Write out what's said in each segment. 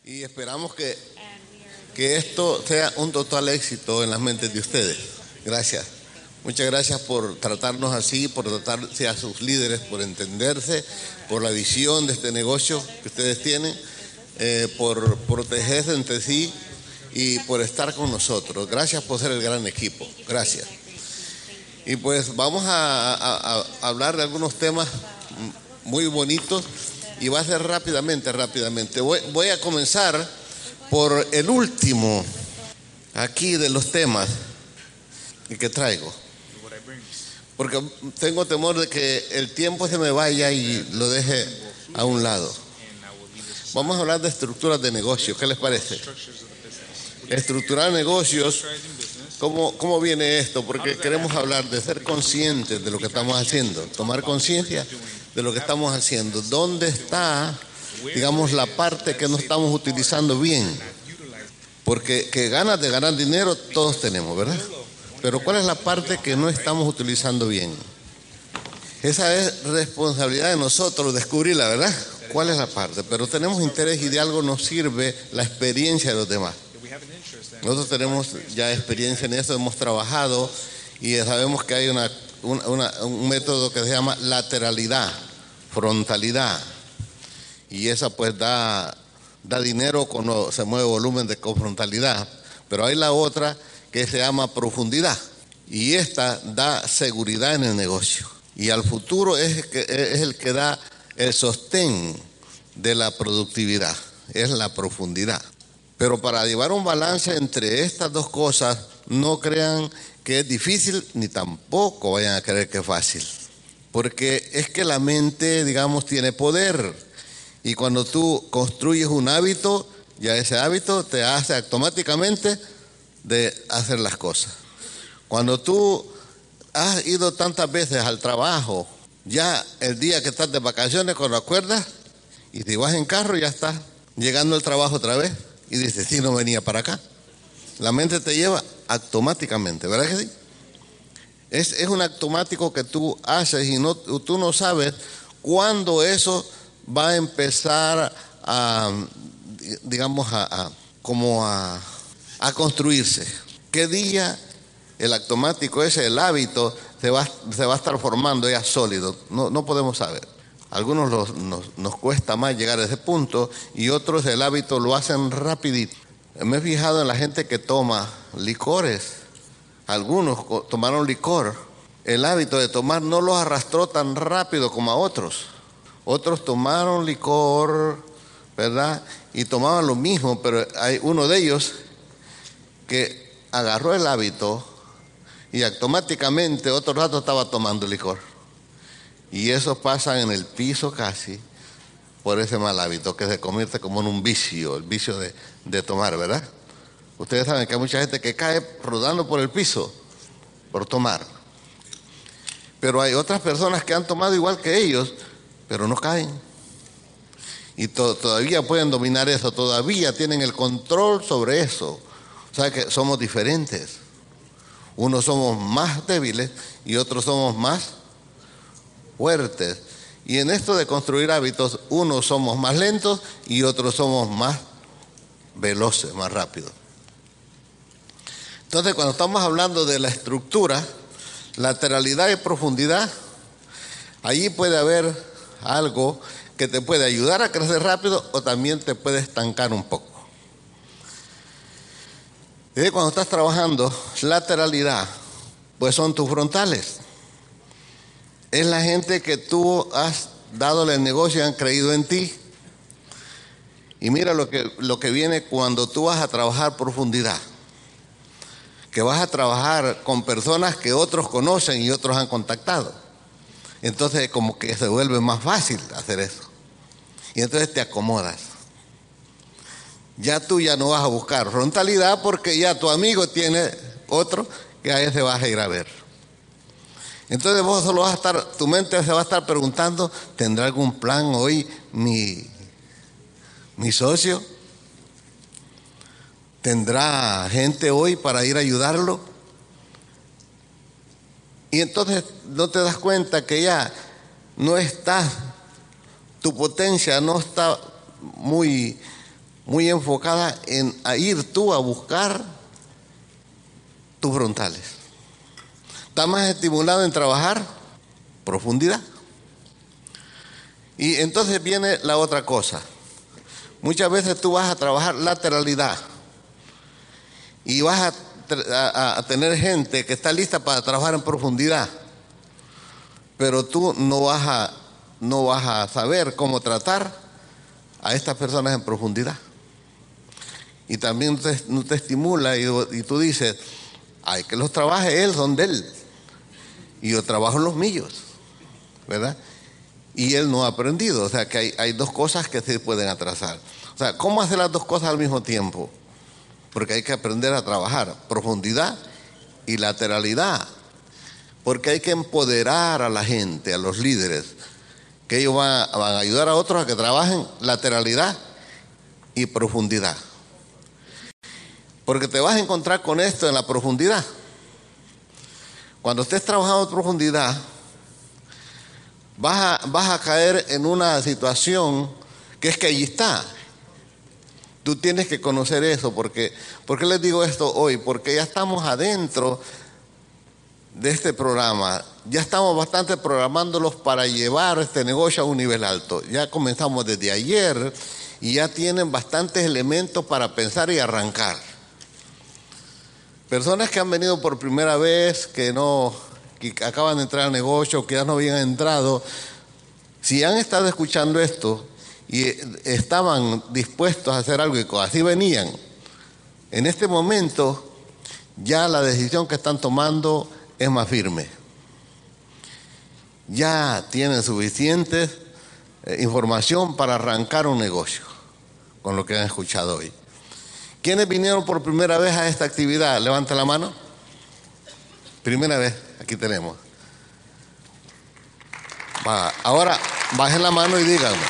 y esperamos que esto sea un total éxito en las mentes de ustedes. Gracias. Muchas gracias por tratarnos así, por tratarse a sus líderes, por entenderse, por la visión de este negocio que ustedes tienen, por protegerse entre sí y por estar con nosotros. Gracias por ser el gran equipo. Gracias. Y pues vamos a hablar de algunos temas muy bonitos y va a ser rápidamente. Voy a comenzar por el último aquí de los temas que traigo, porque tengo temor de que el tiempo se me vaya y lo deje a un lado. Vamos a hablar de estructuras de negocios. ¿Qué les parece? Estructurar negocios. ¿Cómo viene esto? Porque queremos hablar de ser conscientes de lo que estamos haciendo, tomar conciencia de lo que estamos haciendo. ¿Dónde está, digamos, la parte que no estamos utilizando bien? Porque que ganas de ganar dinero todos tenemos, ¿verdad? Pero ¿cuál es la parte que no estamos utilizando bien? Esa es responsabilidad de nosotros descubrirla, ¿verdad? ¿Cuál es la parte? Pero tenemos interés y de algo nos sirve la experiencia de los demás. Nosotros tenemos ya experiencia en eso, hemos trabajado y sabemos que hay un método que se llama lateralidad, frontalidad, y esa pues da dinero cuando se mueve volumen de confrontalidad. Pero hay la otra que se llama profundidad, y esta da seguridad en el negocio, y al futuro es el que da el sostén de la productividad, es la profundidad. Pero para llevar un balance entre estas dos cosas, no crean que es difícil, ni tampoco vayan a creer que es fácil. Porque es que la mente, digamos, tiene poder. Y cuando tú construyes un hábito, ya ese hábito te hace automáticamente de hacer las cosas. Cuando tú has ido tantas veces al trabajo, ya el día que estás de vacaciones, cuando acuerdas, y si vas en carro, ya estás llegando al trabajo otra vez. Y dices, sí, no venía para acá. La mente te lleva automáticamente, ¿verdad que sí? Es un automático que tú haces y tú no sabes cuándo eso va a empezar digamos, a construirse. ¿Qué día el automático ese, el hábito, se va a estar formando ya sólido? No podemos saber. Algunos nos cuesta más llegar a ese punto y otros el hábito lo hacen rapidito. Me he fijado en la gente que toma licores. Algunos tomaron licor. El hábito de tomar no los arrastró tan rápido como a otros. Otros tomaron licor, ¿verdad? Y tomaban lo mismo, pero hay uno de ellos que agarró el hábito y automáticamente otro rato estaba tomando licor. Y eso pasa en el piso casi por ese mal hábito que se convierte como en un vicio, el vicio de tomar, ¿verdad? Ustedes saben que hay mucha gente que cae rodando por el piso por tomar. Pero hay otras personas que han tomado igual que ellos, pero no caen. Y todavía pueden dominar eso, todavía tienen el control sobre eso. O sea que somos diferentes. Unos somos más débiles y otros somos más fuertes. Y en esto de construir hábitos, unos somos más lentos y otros somos más veloces, más rápidos. Entonces, cuando estamos hablando de la estructura, lateralidad y profundidad, allí puede haber algo que te puede ayudar a crecer rápido o también te puede estancar un poco. Y cuando estás trabajando lateralidad, pues son tus frontales. Es la gente que tú has dado el negocio y han creído en ti. Y mira lo que viene cuando tú vas a trabajar profundidad. Que vas a trabajar con personas que otros conocen y otros han contactado. Entonces como que se vuelve más fácil hacer eso. Y entonces te acomodas. Ya tú ya no vas a buscar frontalidad porque ya tu amigo tiene otro que a ese vas a ir a ver. Entonces vos solo vas a estar, tu mente se va a estar preguntando, ¿tendrá algún plan hoy mi socio? ¿Tendrá gente hoy para ir a ayudarlo? Y entonces no te das cuenta que ya no estás, tu potencia no está muy muy enfocada a ir tú a buscar tus frontales. Estás más estimulado en trabajar profundidad. Y entonces viene la otra cosa. Muchas veces tú vas a trabajar lateralidad y vas a tener gente que está lista para trabajar en profundidad, pero tú no vas a saber cómo tratar a estas personas en profundidad. Y también no te estimula y tú dices, ay, que los trabaje él, son de él. Y yo trabajo los míos, ¿verdad? Y él no ha aprendido. O sea que hay dos cosas que se pueden atrasar. O sea, ¿cómo hacer las dos cosas al mismo tiempo? Porque hay que aprender a trabajar profundidad y lateralidad. Porque hay que empoderar a la gente, a los líderes, que ellos van a ayudar a otros a que trabajen lateralidad y profundidad. Porque te vas a encontrar con esto en la profundidad. Cuando estés trabajando en profundidad, vas a caer en una situación que es que allí está. Tú tienes que conocer eso. ¿Por qué les digo esto hoy? Porque ya estamos adentro de este programa. Ya estamos bastante programándolos para llevar este negocio a un nivel alto. Ya comenzamos desde ayer y ya tienen bastantes elementos para pensar y arrancar. Personas que han venido por primera vez, que acaban de entrar al negocio, que ya no habían entrado, si han estado escuchando esto y estaban dispuestos a hacer algo y así venían, en este momento ya la decisión que están tomando es más firme. Ya tienen suficiente información para arrancar un negocio con lo que han escuchado hoy. ¿Quiénes vinieron por primera vez a esta actividad? Levanta la mano. Primera vez, aquí tenemos. Ahora bajen la mano y díganme.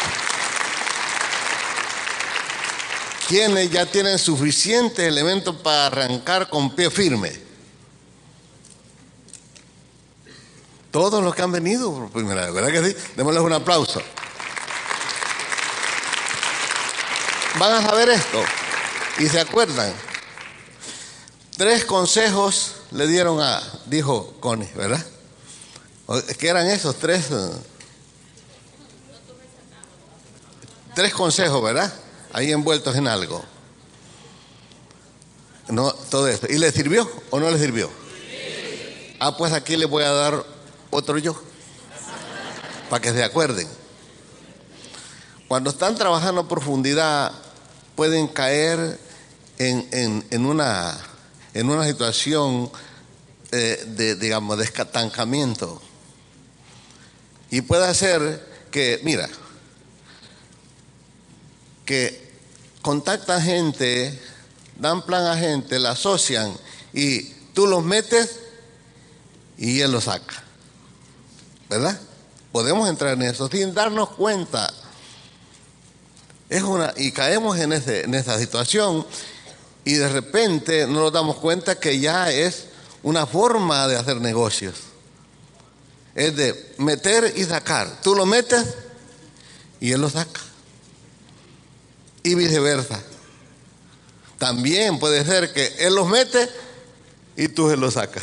¿Quiénes ya tienen suficientes elementos para arrancar con pie firme? Todos los que han venido por primera vez, ¿verdad que sí? Démosles un aplauso. Van a saber esto. Y se acuerdan, 3 consejos le dieron dijo Connie, ¿verdad? ¿Qué eran esos 3? 3 consejos, ¿verdad? Ahí envueltos en algo. No, todo esto. ¿Y le sirvió o no le sirvió? Sí. Pues aquí les voy a dar otro yo, para que se acuerden. Cuando están trabajando a profundidad, pueden caer en una situación de estancamiento. Y puede ser que, mira, que contactan gente, dan plan a gente, la asocian y tú los metes y él los saca, ¿verdad? Podemos entrar en eso sin darnos cuenta. Y caemos en esa situación y de repente no nos damos cuenta que ya es una forma de hacer negocios. Es de meter y sacar. Tú lo metes y él lo saca. Y viceversa. También puede ser que él los mete y tú se los sacas.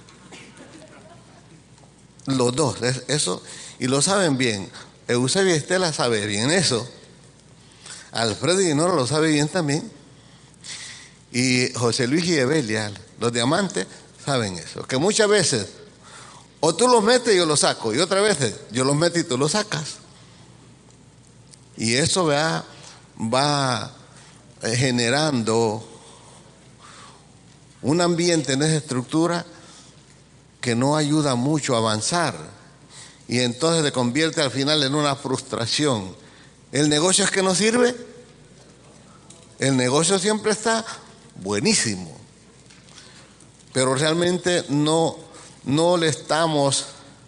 Los dos, eso, y lo saben bien. Eusebio y Estela sabe bien eso. Alfredo y Nora lo sabe bien también. Y José Luis y Evelia, los diamantes, saben eso. Que muchas veces, o tú los metes y yo los saco, y otras veces yo los meto y tú los sacas. Y eso va generando un ambiente en esa estructura que no ayuda mucho a avanzar. Y entonces se convierte al final en una frustración. ¿El negocio es que no sirve? El negocio siempre está buenísimo, pero realmente no lo estamos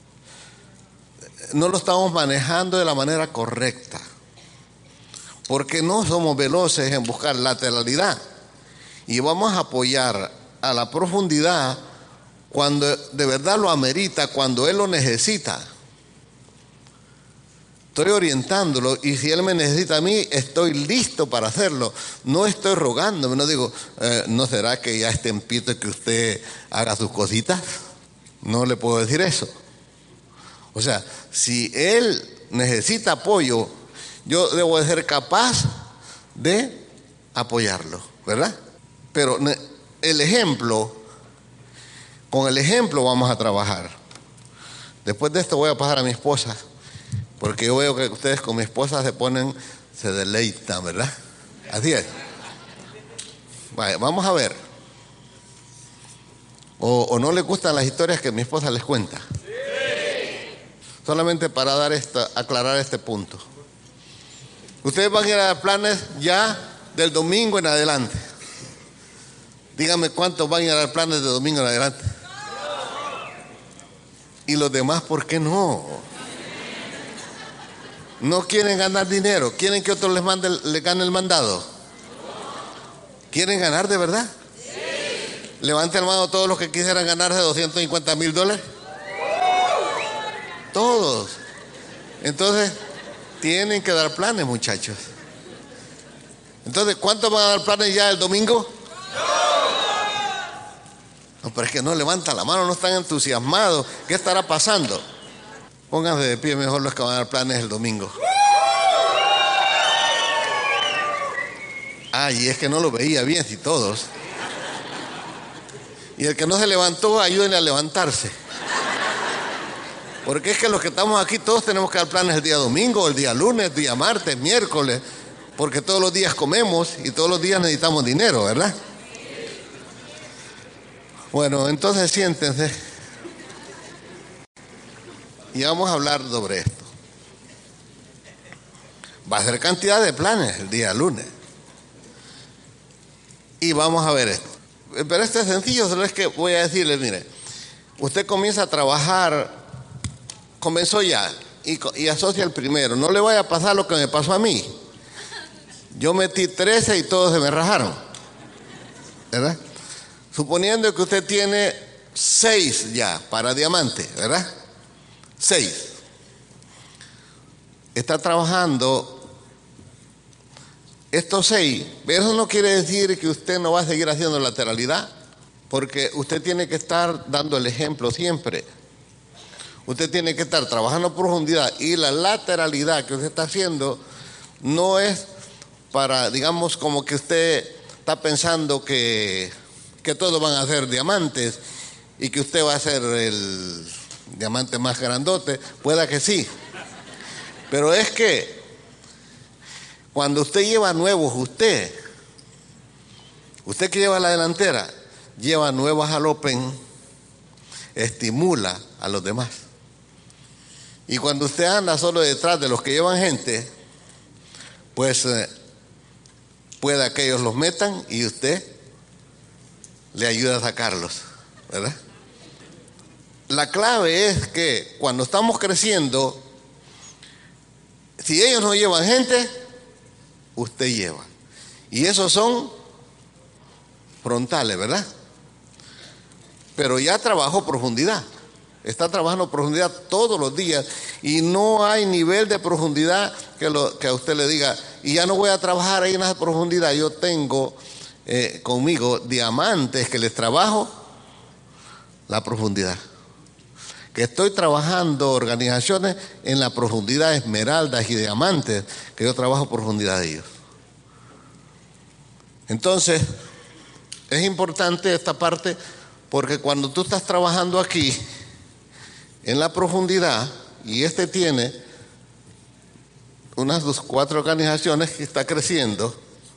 manejando de la manera correcta, porque no somos veloces en buscar lateralidad y vamos a apoyar a la profundidad cuando de verdad lo amerita, cuando él lo necesita. Estoy orientándolo, y si él me necesita a mí, estoy listo para hacerlo. No estoy rogándome, no digo, ¿no será que ya es tiempito que usted haga sus cositas? No le puedo decir eso. O sea, si él necesita apoyo, yo debo de ser capaz de apoyarlo, ¿verdad? Pero el ejemplo, con el ejemplo vamos a trabajar. Después de esto voy a pasar a mi esposa, porque yo veo que ustedes con mi esposa se deleitan, ¿verdad? Así es. Vaya, vamos a ver. O no les gustan las historias que mi esposa les cuenta. Solamente para aclarar este punto. Ustedes van a ir a dar planes ya del domingo en adelante. Díganme cuántos van a ir a dar planes de domingo en adelante. Y los demás, ¿por qué no? No quieren ganar dinero. ¿Quieren que otro les gane el mandado? ¿Quieren ganar de verdad? Levanten la mano todos los que quisieran ganarse $250,000. Todos. Entonces, tienen que dar planes, muchachos. Entonces, ¿cuántos van a dar planes ya el domingo? No, pero es que no levantan la mano, no están entusiasmados. ¿Qué estará pasando? Pónganse de pie mejor los que van a dar planes el domingo. Y es que no lo veía bien, si todos. Y el que no se levantó, ayúdenle a levantarse. Porque es que los que estamos aquí todos tenemos que dar planes el día domingo, el día lunes, el día martes, miércoles, porque todos los días comemos y todos los días necesitamos dinero, ¿verdad? Bueno, entonces siéntense y vamos a hablar sobre esto. Va a ser cantidad de planes el día lunes y vamos a ver esto. Pero esto es sencillo, solo es que voy a decirles, mire, usted comienza a trabajar, comenzó ya y asocia el primero. No le vaya a pasar lo que me pasó a mí. Yo metí 13 y todos se me rajaron, ¿verdad? Suponiendo que usted tiene 6 ya para diamante, ¿verdad? 6. Está trabajando estos 6. Eso no quiere decir que usted no va a seguir haciendo lateralidad, porque usted tiene que estar dando el ejemplo siempre. Usted tiene que estar trabajando a profundidad, y la lateralidad que usted está haciendo no es para, digamos, como que usted está pensando que todos van a ser diamantes y que usted va a ser el diamante más grandote. Pueda que sí, pero es que cuando usted lleva nuevos, usted que lleva la delantera, lleva nuevos al Open, estimula a los demás. Y cuando usted anda solo detrás de los que llevan gente, pues pueda que ellos los metan y usted le ayuda a sacarlos, ¿verdad? La clave es que cuando estamos creciendo, si ellos no llevan gente, usted lleva. Y esos son frontales, ¿verdad? Pero ya trabajó profundidad. Está trabajando profundidad todos los días y no hay nivel de profundidad que a usted le diga, y ya no voy a trabajar ahí en esa profundidad. Yo tengo conmigo diamantes que les trabajo la profundidad. Que estoy trabajando organizaciones en la profundidad, esmeraldas y diamantes, que yo trabajo profundidad de ellos. Entonces, es importante esta parte, porque cuando tú estás trabajando aquí en la profundidad, y tiene unas 4 organizaciones que está creciendo,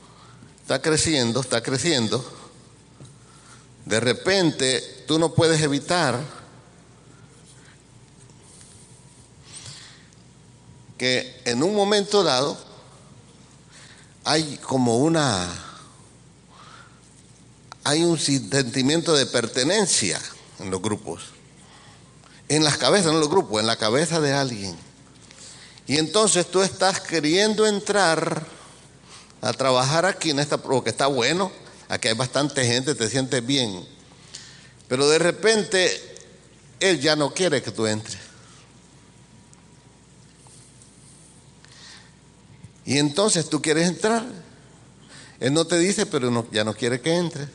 de repente tú no puedes evitar que en un momento dado hay un sentimiento de pertenencia en los grupos, en las cabezas, no en los grupos, en la cabeza de alguien. Y entonces tú estás queriendo entrar a trabajar aquí en porque está bueno, aquí hay bastante gente, te sientes bien, pero de repente él ya no quiere que tú entres. Y entonces tú quieres entrar. Él no te dice, pero ya no quiere que entres.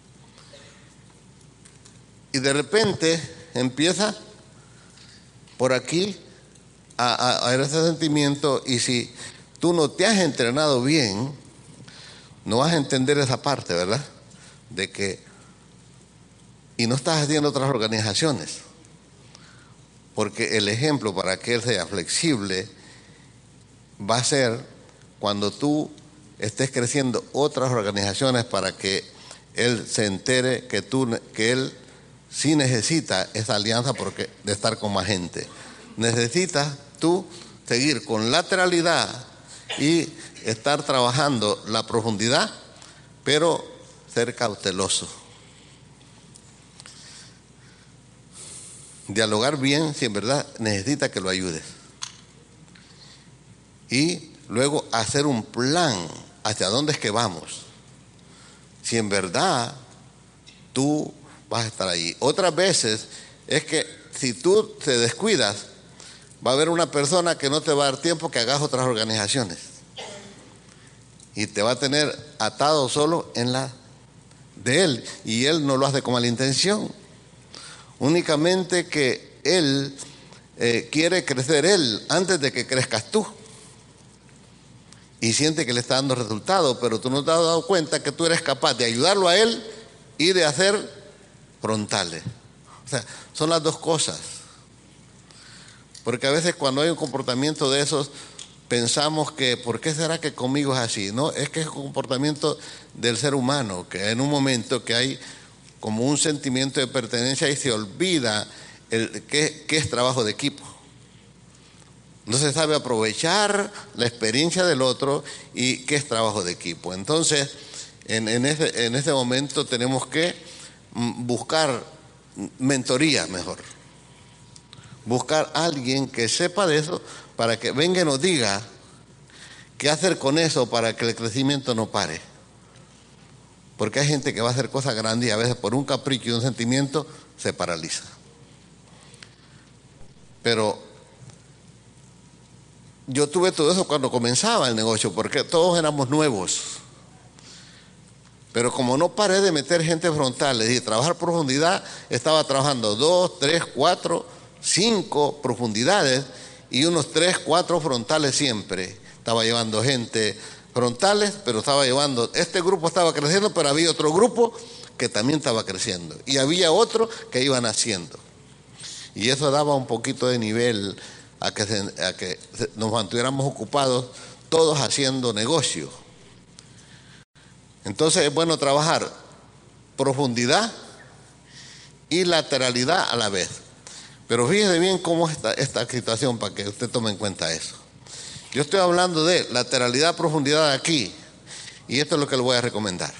Y de repente empieza por aquí a ver ese sentimiento, y si tú no te has entrenado bien, no vas a entender esa parte, ¿verdad? De que, y no estás haciendo otras organizaciones, porque el ejemplo para que él sea flexible va a ser cuando tú estés creciendo otras organizaciones, para que él se entere que él sí necesita esa alianza de estar con más gente. Necesitas tú seguir con lateralidad y estar trabajando la profundidad, pero ser cauteloso. Dialogar bien si en verdad necesita que lo ayudes. Y luego hacer un plan hacia dónde es que vamos. Si en verdad tú vas a estar ahí. Otras veces es que si tú te descuidas, va a haber una persona que no te va a dar tiempo que hagas otras organizaciones. Y te va a tener atado solo en la de él. Y él no lo hace con mala intención. Únicamente que él quiere crecer él antes de que crezcas tú. Y siente que le está dando resultados, pero tú no te has dado cuenta que tú eres capaz de ayudarlo a él y de hacer frontales. O sea, son las dos cosas. Porque a veces cuando hay un comportamiento de esos, pensamos que ¿por qué será que conmigo es así? No, es que es un comportamiento del ser humano, que en un momento que hay como un sentimiento de pertenencia y se olvida qué es trabajo de equipo. No se sabe aprovechar la experiencia del otro y qué es trabajo de equipo. Entonces, en ese momento tenemos que buscar mentoría mejor. Buscar a alguien que sepa de eso para que venga y nos diga qué hacer con eso para que el crecimiento no pare. Porque hay gente que va a hacer cosas grandes y a veces por un capricho y un sentimiento se paraliza. Pero yo tuve todo eso cuando comenzaba el negocio, porque todos éramos nuevos. Pero como no paré de meter gente frontales y trabajar profundidad, estaba trabajando 2, 3, 4, 5 profundidades y unos 3, 4 frontales siempre. Estaba llevando gente frontales, pero estaba llevando, este grupo estaba creciendo, pero había otro grupo que también estaba creciendo. Y había otro que iban haciendo. Y eso daba un poquito de nivel a que nos mantuviéramos ocupados todos haciendo negocio. Entonces es bueno trabajar profundidad y lateralidad a la vez. Pero fíjese bien cómo está esta situación para que usted tome en cuenta eso. Yo estoy hablando de lateralidad, profundidad aquí, y esto es lo que les voy a recomendar.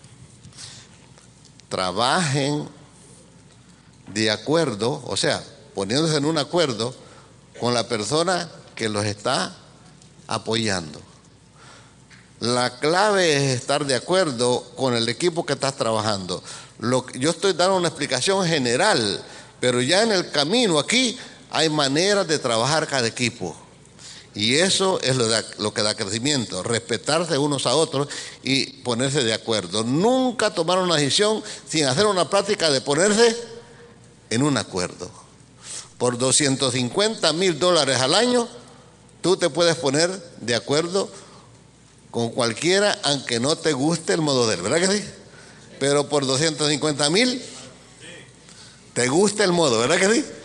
Trabajen de acuerdo, o sea, poniéndose en un acuerdo con la persona que los está apoyando. La clave es estar de acuerdo con el equipo que estás trabajando. Yo estoy dando una explicación general, pero ya en el camino aquí hay maneras de trabajar cada equipo. Y eso es lo que da crecimiento, respetarse unos a otros y ponerse de acuerdo. Nunca tomar una decisión sin hacer una práctica de ponerse en un acuerdo. Por $250,000 al año, tú te puedes poner de acuerdo con cualquiera, aunque no te guste el modo de él, ¿verdad que sí? Pero por 250,000, te gusta el modo, ¿verdad que sí?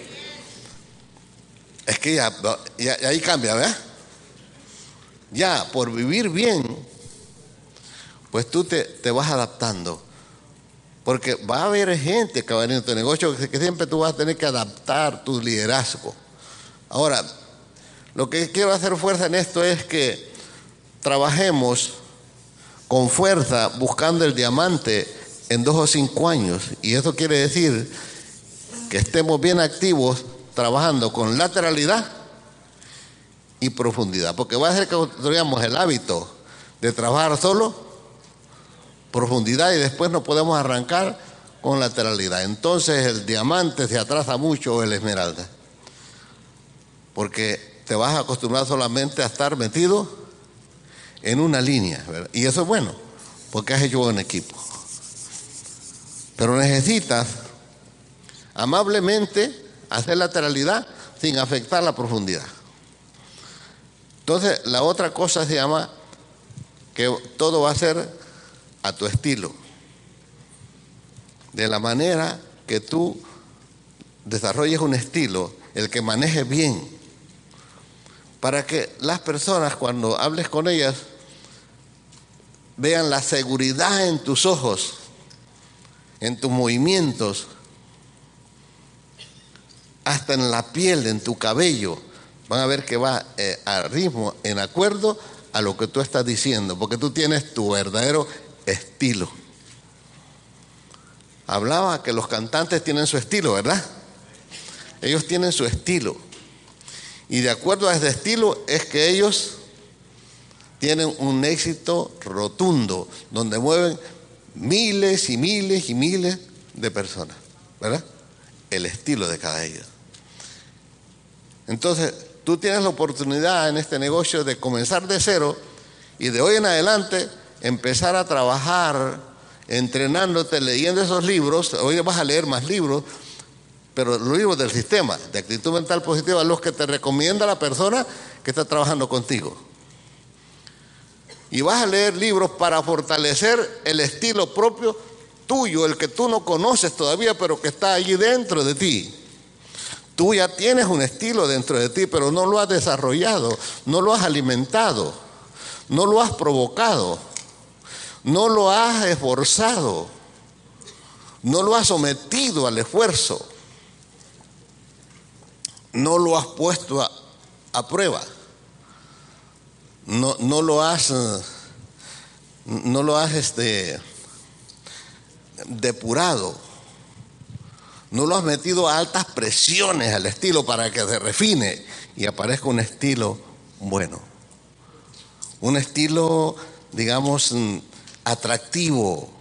Es que ya ahí cambia, ¿verdad? Ya, por vivir bien, pues tú te vas adaptando. Porque va a haber gente que va a venir en tu negocio que siempre tú vas a tener que adaptar tu liderazgo. Ahora, lo que quiero hacer fuerza en esto es que trabajemos con fuerza buscando el diamante en 2 o 5 años. Y eso quiere decir que estemos bien activos trabajando con lateralidad y profundidad. Porque va a ser que construyamos el hábito de trabajar solo profundidad y después no podemos arrancar con lateralidad. Entonces el diamante se atrasa mucho, o el esmeralda, porque te vas a acostumbrar solamente a estar metido en una línea, ¿verdad? Y eso es bueno, porque has hecho un equipo. Pero necesitas amablemente hacer lateralidad sin afectar la profundidad. Entonces, la otra cosa se llama que todo va a ser a tu estilo, de la manera que tú desarrolles un estilo, el que manejes bien, para que las personas cuando hables con ellas vean la seguridad en tus ojos, en tus movimientos, hasta en la piel, en tu cabello. Van a ver que va a ritmo, en acuerdo a lo que tú estás diciendo, porque tú tienes tu verdadero estilo. Hablaba que los cantantes tienen su estilo, ¿verdad? Ellos tienen su estilo. Y de acuerdo a ese estilo es que ellos tienen un éxito rotundo, donde mueven miles y miles y miles de personas, ¿verdad? El estilo de cada ellos. Entonces, tú tienes la oportunidad en este negocio de comenzar de cero y de hoy en adelante empezar a trabajar, entrenándote, leyendo esos libros. Hoy vas a leer más libros, pero los libros del sistema de actitud mental positiva, los que te recomienda la persona que está trabajando contigo. Y vas a leer libros para fortalecer el estilo propio tuyo, el que tú no conoces todavía, pero que está allí dentro de ti. Tú ya tienes un estilo dentro de ti, pero no lo has desarrollado, no lo has alimentado, no lo has provocado, no lo has esforzado, no lo has sometido al esfuerzo, no lo has puesto a prueba, no lo has depurado. No lo has metido a altas presiones al estilo para que se refine y aparezca un estilo bueno. Un estilo, digamos, atractivo.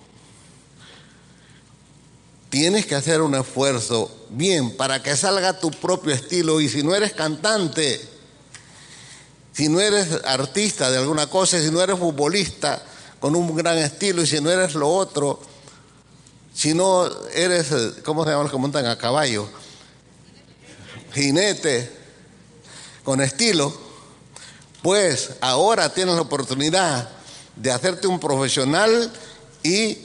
Tienes que hacer un esfuerzo bien para que salga tu propio estilo. Y si no eres cantante, si no eres artista de alguna cosa, si no eres futbolista con un gran estilo y si no eres lo otro, si no eres, ¿cómo se llaman los que montan a caballo? Jinete, con estilo, pues ahora tienes la oportunidad de hacerte un profesional y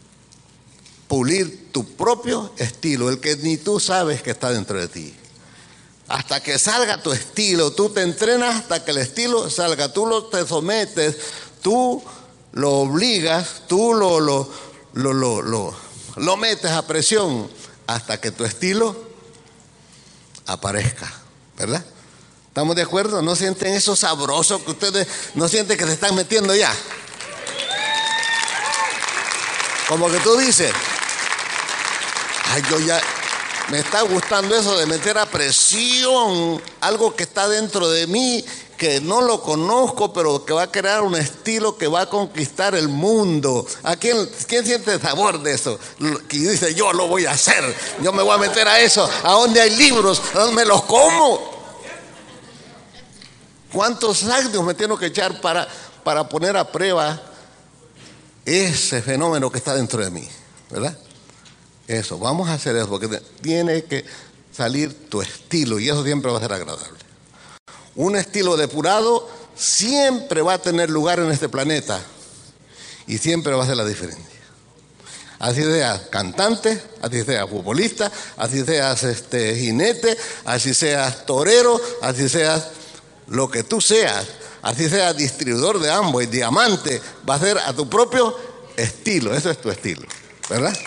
pulir tu propio estilo, el que ni tú sabes que está dentro de ti. Hasta que salga tu estilo, tú te entrenas hasta que el estilo salga, tú te sometes, tú lo obligas, tú lo metes a presión hasta que tu estilo aparezca, ¿verdad? ¿Estamos de acuerdo? ¿No sienten eso sabroso que ustedes no sienten que se están metiendo ya? Como que tú dices, ay, yo ya me está gustando eso de meter a presión algo que está dentro de mí, que no lo conozco, pero que va a crear un estilo que va a conquistar el mundo. ¿A quién siente el sabor de eso? Que dice, yo lo voy a hacer, yo me voy a meter a eso. ¿A dónde hay libros? ¿A dónde me los como? ¿Cuántos años me tengo que echar para poner a prueba ese fenómeno que está dentro de mí? ¿Verdad? Eso, vamos a hacer eso, porque tiene que salir tu estilo y eso siempre va a ser agradable. Un estilo depurado siempre va a tener lugar en este planeta y siempre va a ser la diferencia. Así seas cantante, así seas futbolista, así seas jinete, así seas torero, así seas lo que tú seas, así seas distribuidor de Amway, diamante, va a ser a tu propio estilo. Eso es tu estilo, ¿verdad?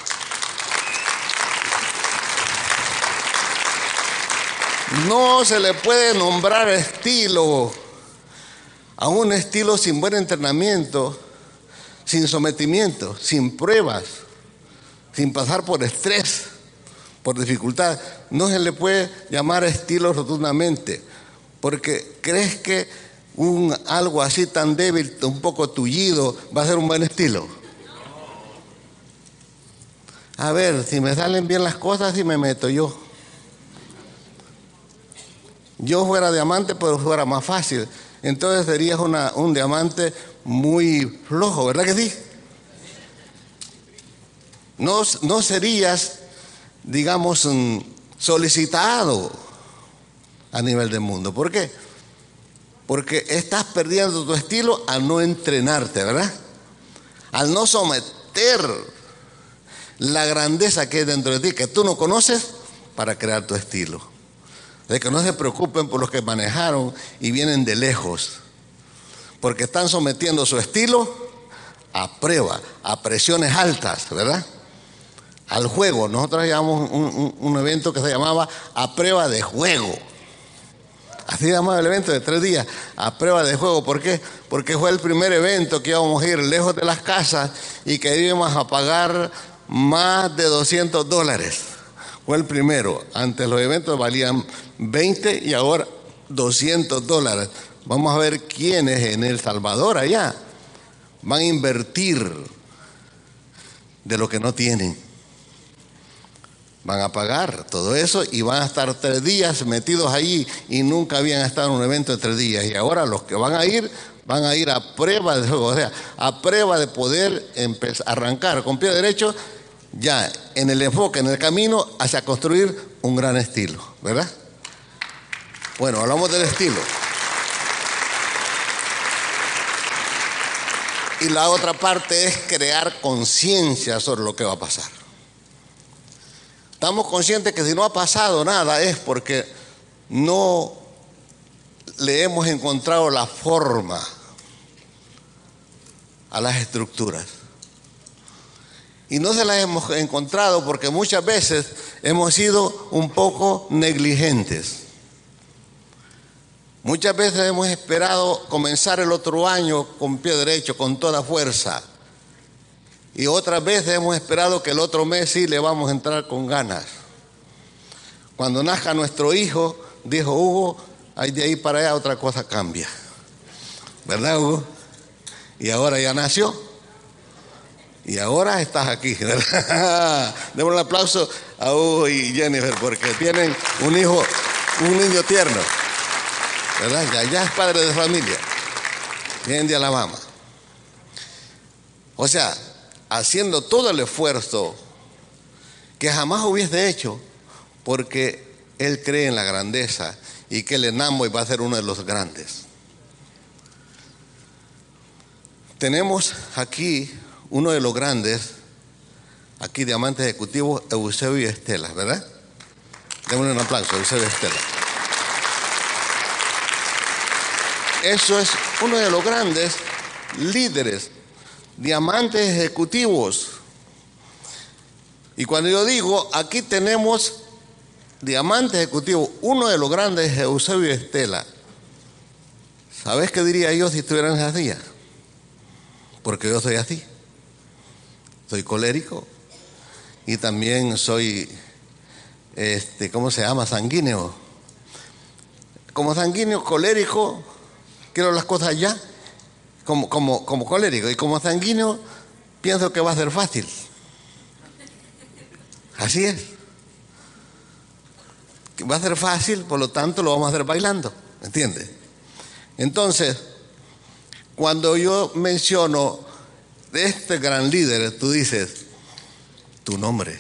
No se le puede nombrar estilo a un estilo sin buen entrenamiento, sin sometimiento, sin pruebas, sin pasar por estrés, por dificultad. No se le puede llamar estilo rotundamente, porque crees que algo así tan débil, un poco tullido, va a ser un buen estilo. A ver, si me salen bien las cosas, sí me meto yo. Yo fuera diamante, pero fuera más fácil. entonces serías un diamante muy flojo, ¿verdad que sí? No serías, digamos, solicitado a nivel del mundo. ¿Por qué? Porque estás perdiendo tu estilo al no entrenarte, ¿verdad? Al no someter la grandeza que hay dentro de ti, que tú no conoces, para crear tu estilo. De que no se preocupen por los que manejaron y vienen de lejos, porque están sometiendo su estilo a prueba, a presiones altas, ¿verdad? Al juego. Nosotros llevamos un evento que se llamaba A Prueba de Juego. Así se llamaba el evento de 3 días, A Prueba de Juego. ¿Por qué? Porque fue el primer evento que íbamos a ir lejos de las casas y que íbamos a pagar más de $200. Fue el primero. Antes los eventos valían 20 y ahora $200. Vamos a ver quiénes en El Salvador allá van a invertir de lo que no tienen. Van a pagar todo eso y van a estar 3 días metidos allí y nunca habían estado en un evento de 3 días. Y ahora los que van a ir a prueba de juego, o sea, a prueba de poder arrancar con pie derecho, ya en el enfoque, en el camino hacia construir un gran estilo, ¿verdad? Bueno, hablamos del estilo. Y la otra parte es crear conciencia sobre lo que va a pasar. Estamos conscientes que si no ha pasado nada es porque no le hemos encontrado la forma a las estructuras. Y no se las hemos encontrado porque muchas veces hemos sido un poco negligentes. Muchas veces hemos esperado comenzar el otro año con pie derecho, con toda fuerza. Y otras veces hemos esperado que el otro mes sí le vamos a entrar con ganas. Cuando nazca nuestro hijo, dijo Hugo, de ahí para allá otra cosa cambia. ¿Verdad, Hugo? Y ahora ya nació. Y ahora estás aquí. Demos un aplauso a Hugo y Jennifer porque tienen un hijo, un niño tierno. ¿Verdad? Ya es padre de familia. Vienen de Alabama. O sea, haciendo todo el esfuerzo que jamás hubiese hecho, porque él cree en la grandeza y que el enamo va a ser uno de los grandes. Tenemos aquí uno de los grandes, aquí diamantes ejecutivos, Eusebio y Estela, ¿verdad? Démosle un aplauso, Eusebio y Estela. Eso es uno de los grandes líderes, diamantes ejecutivos. Y cuando yo digo, aquí tenemos diamantes ejecutivos, uno de los grandes es Eusebio y Estela. ¿Sabes qué diría yo si estuvieran así? Porque yo soy así. Soy colérico y también soy, ¿cómo se llama? Sanguíneo. Como sanguíneo, colérico, quiero las cosas ya, como colérico. Y como sanguíneo, pienso que va a ser fácil. Así es. Va a ser fácil, por lo tanto lo vamos a hacer bailando, ¿entiendes? Entonces, cuando yo menciono de este gran líder, tú dices tu nombre.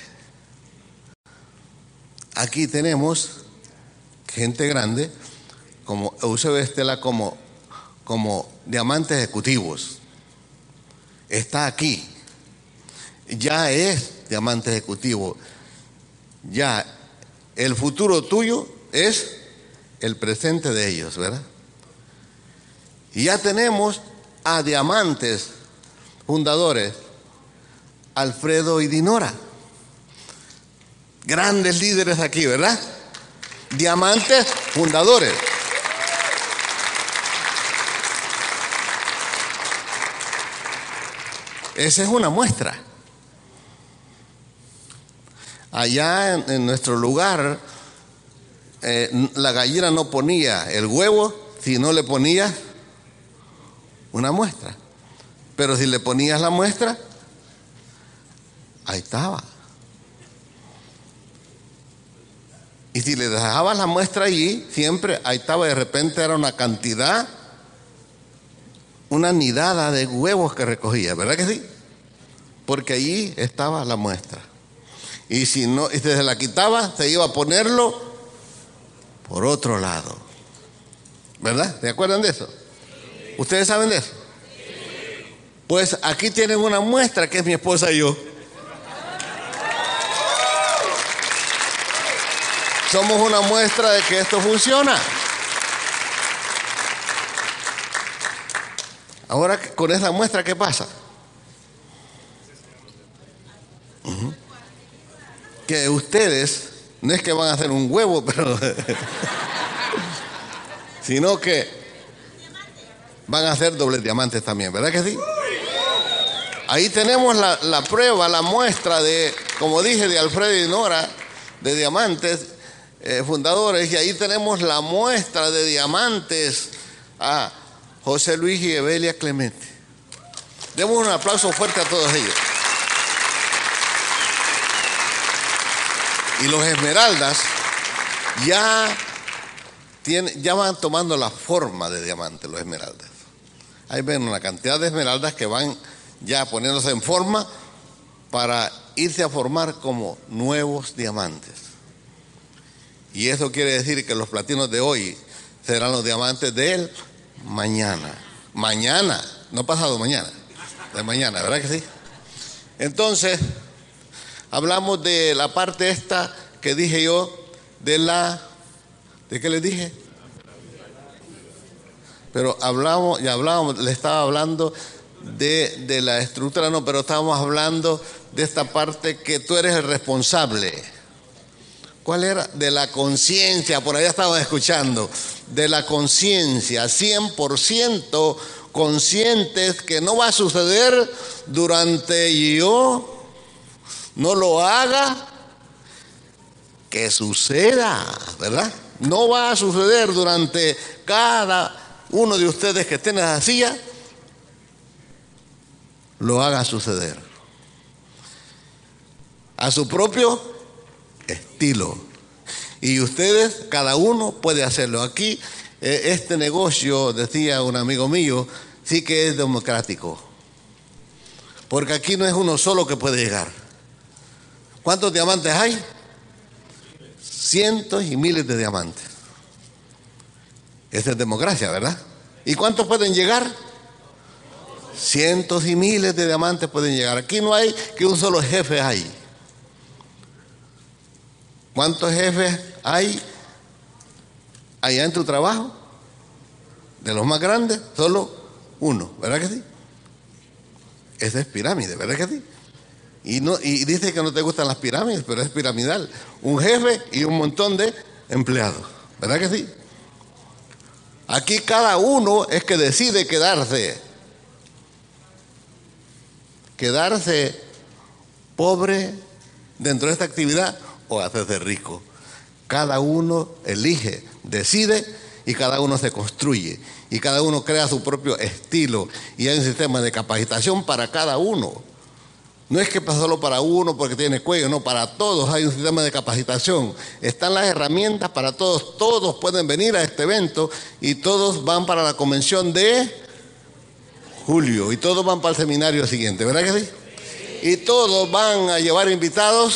Aquí tenemos gente grande como Eusebio y Estela, como diamantes ejecutivos. Está aquí. Ya es diamante ejecutivo. Ya el futuro tuyo es el presente de ellos, ¿verdad? Y ya tenemos a diamantes fundadores, Alfredo y Dinora. Grandes líderes aquí, ¿verdad? Diamantes fundadores. Esa es una muestra. Allá en nuestro lugar, la gallina no ponía el huevo si no le ponías una muestra. Pero si le ponías la muestra, ahí estaba. Y si le dejabas la muestra allí, siempre ahí estaba. De repente era una cantidad una nidada de huevos que recogía, ¿verdad que sí? Porque allí estaba la muestra. Y si no, y se la quitaba, se iba a ponerlo por otro lado. ¿Verdad? ¿Se acuerdan de eso? ¿Ustedes saben de eso? Pues aquí tienen una muestra que es mi esposa y yo. Somos una muestra de que esto funciona. Ahora, con esa muestra, ¿qué pasa? Que ustedes, no es que van a hacer un huevo, pero sino que van a hacer dobles diamantes también, ¿verdad que sí? Ahí tenemos la prueba, la muestra de, como dije, de Alfredo y Nora, de diamantes, fundadores, y ahí tenemos la muestra de diamantes a José Luis y Evelia Clemente. Demos un aplauso fuerte a todos ellos. Y los esmeraldas ya van tomando la forma de diamante, los esmeraldas. Ahí ven una cantidad de esmeraldas que van ya poniéndose en forma para irse a formar como nuevos diamantes. Y eso quiere decir que los platinos de hoy serán los diamantes de él mañana. Mañana, no pasado mañana, de mañana, ¿verdad que sí? Entonces, hablamos de la parte esta que dije yo, ¿de qué les dije? Pero le estaba hablando de la estructura, no, pero estábamos hablando de esta parte que tú eres el responsable. ¿Cuál era? De la conciencia, por allá estaban escuchando, de la conciencia, 100% conscientes que no va a suceder durante yo no lo haga, que suceda, ¿verdad? No va a suceder durante cada uno de ustedes que esté en esa silla, lo haga suceder a su propio estilo. Y ustedes, cada uno puede hacerlo. Aquí, este negocio, decía un amigo mío, sí que es democrático. Porque aquí no es uno solo que puede llegar. ¿Cuántos diamantes hay? Cientos y miles de diamantes. Esa es democracia, ¿verdad? ¿Y cuántos pueden llegar? Cientos y miles de diamantes pueden llegar. Aquí no hay que un solo jefe hay. ¿Cuántos jefes hay allá en tu trabajo? De los más grandes, solo uno, ¿verdad que sí? Esa es pirámide, ¿verdad que sí? Y dice que no te gustan las pirámides, pero es piramidal. Un jefe y un montón de empleados, ¿verdad que sí? Aquí cada uno es que decide quedarse pobre dentro de esta actividad o hacerse rico. Cada uno elige, decide y cada uno se construye y cada uno crea su propio estilo y hay un sistema de capacitación para cada uno. No es que pasa solo para uno porque tiene cuello, no, para todos hay un sistema de capacitación. Están las herramientas para todos, todos pueden venir a este evento y todos van para la convención de julio y todos van para el seminario siguiente, ¿verdad que sí? Y todos van a llevar invitados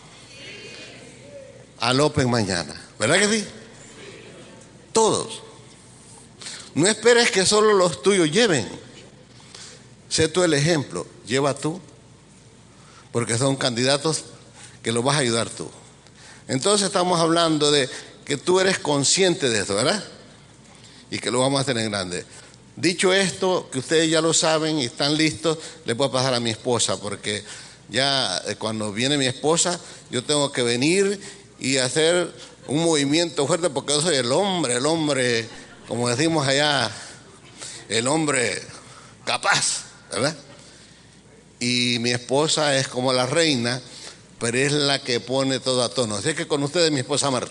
al Open mañana, ¿verdad que sí? Todos. No esperes que solo los tuyos lleven. Sé tú el ejemplo, lleva tú. Porque son candidatos que los vas a ayudar tú. Entonces estamos hablando de que tú eres consciente de eso, ¿verdad? Y que lo vamos a hacer en grande. Dicho esto, que ustedes ya lo saben y están listos, les voy a pasar a mi esposa, porque ya cuando viene mi esposa, yo tengo que venir y hacer un movimiento fuerte, porque yo soy el hombre, como decimos allá, el hombre capaz, ¿verdad? Y mi esposa es como la reina, pero es la que pone todo a tono. Así que con ustedes mi esposa Marta.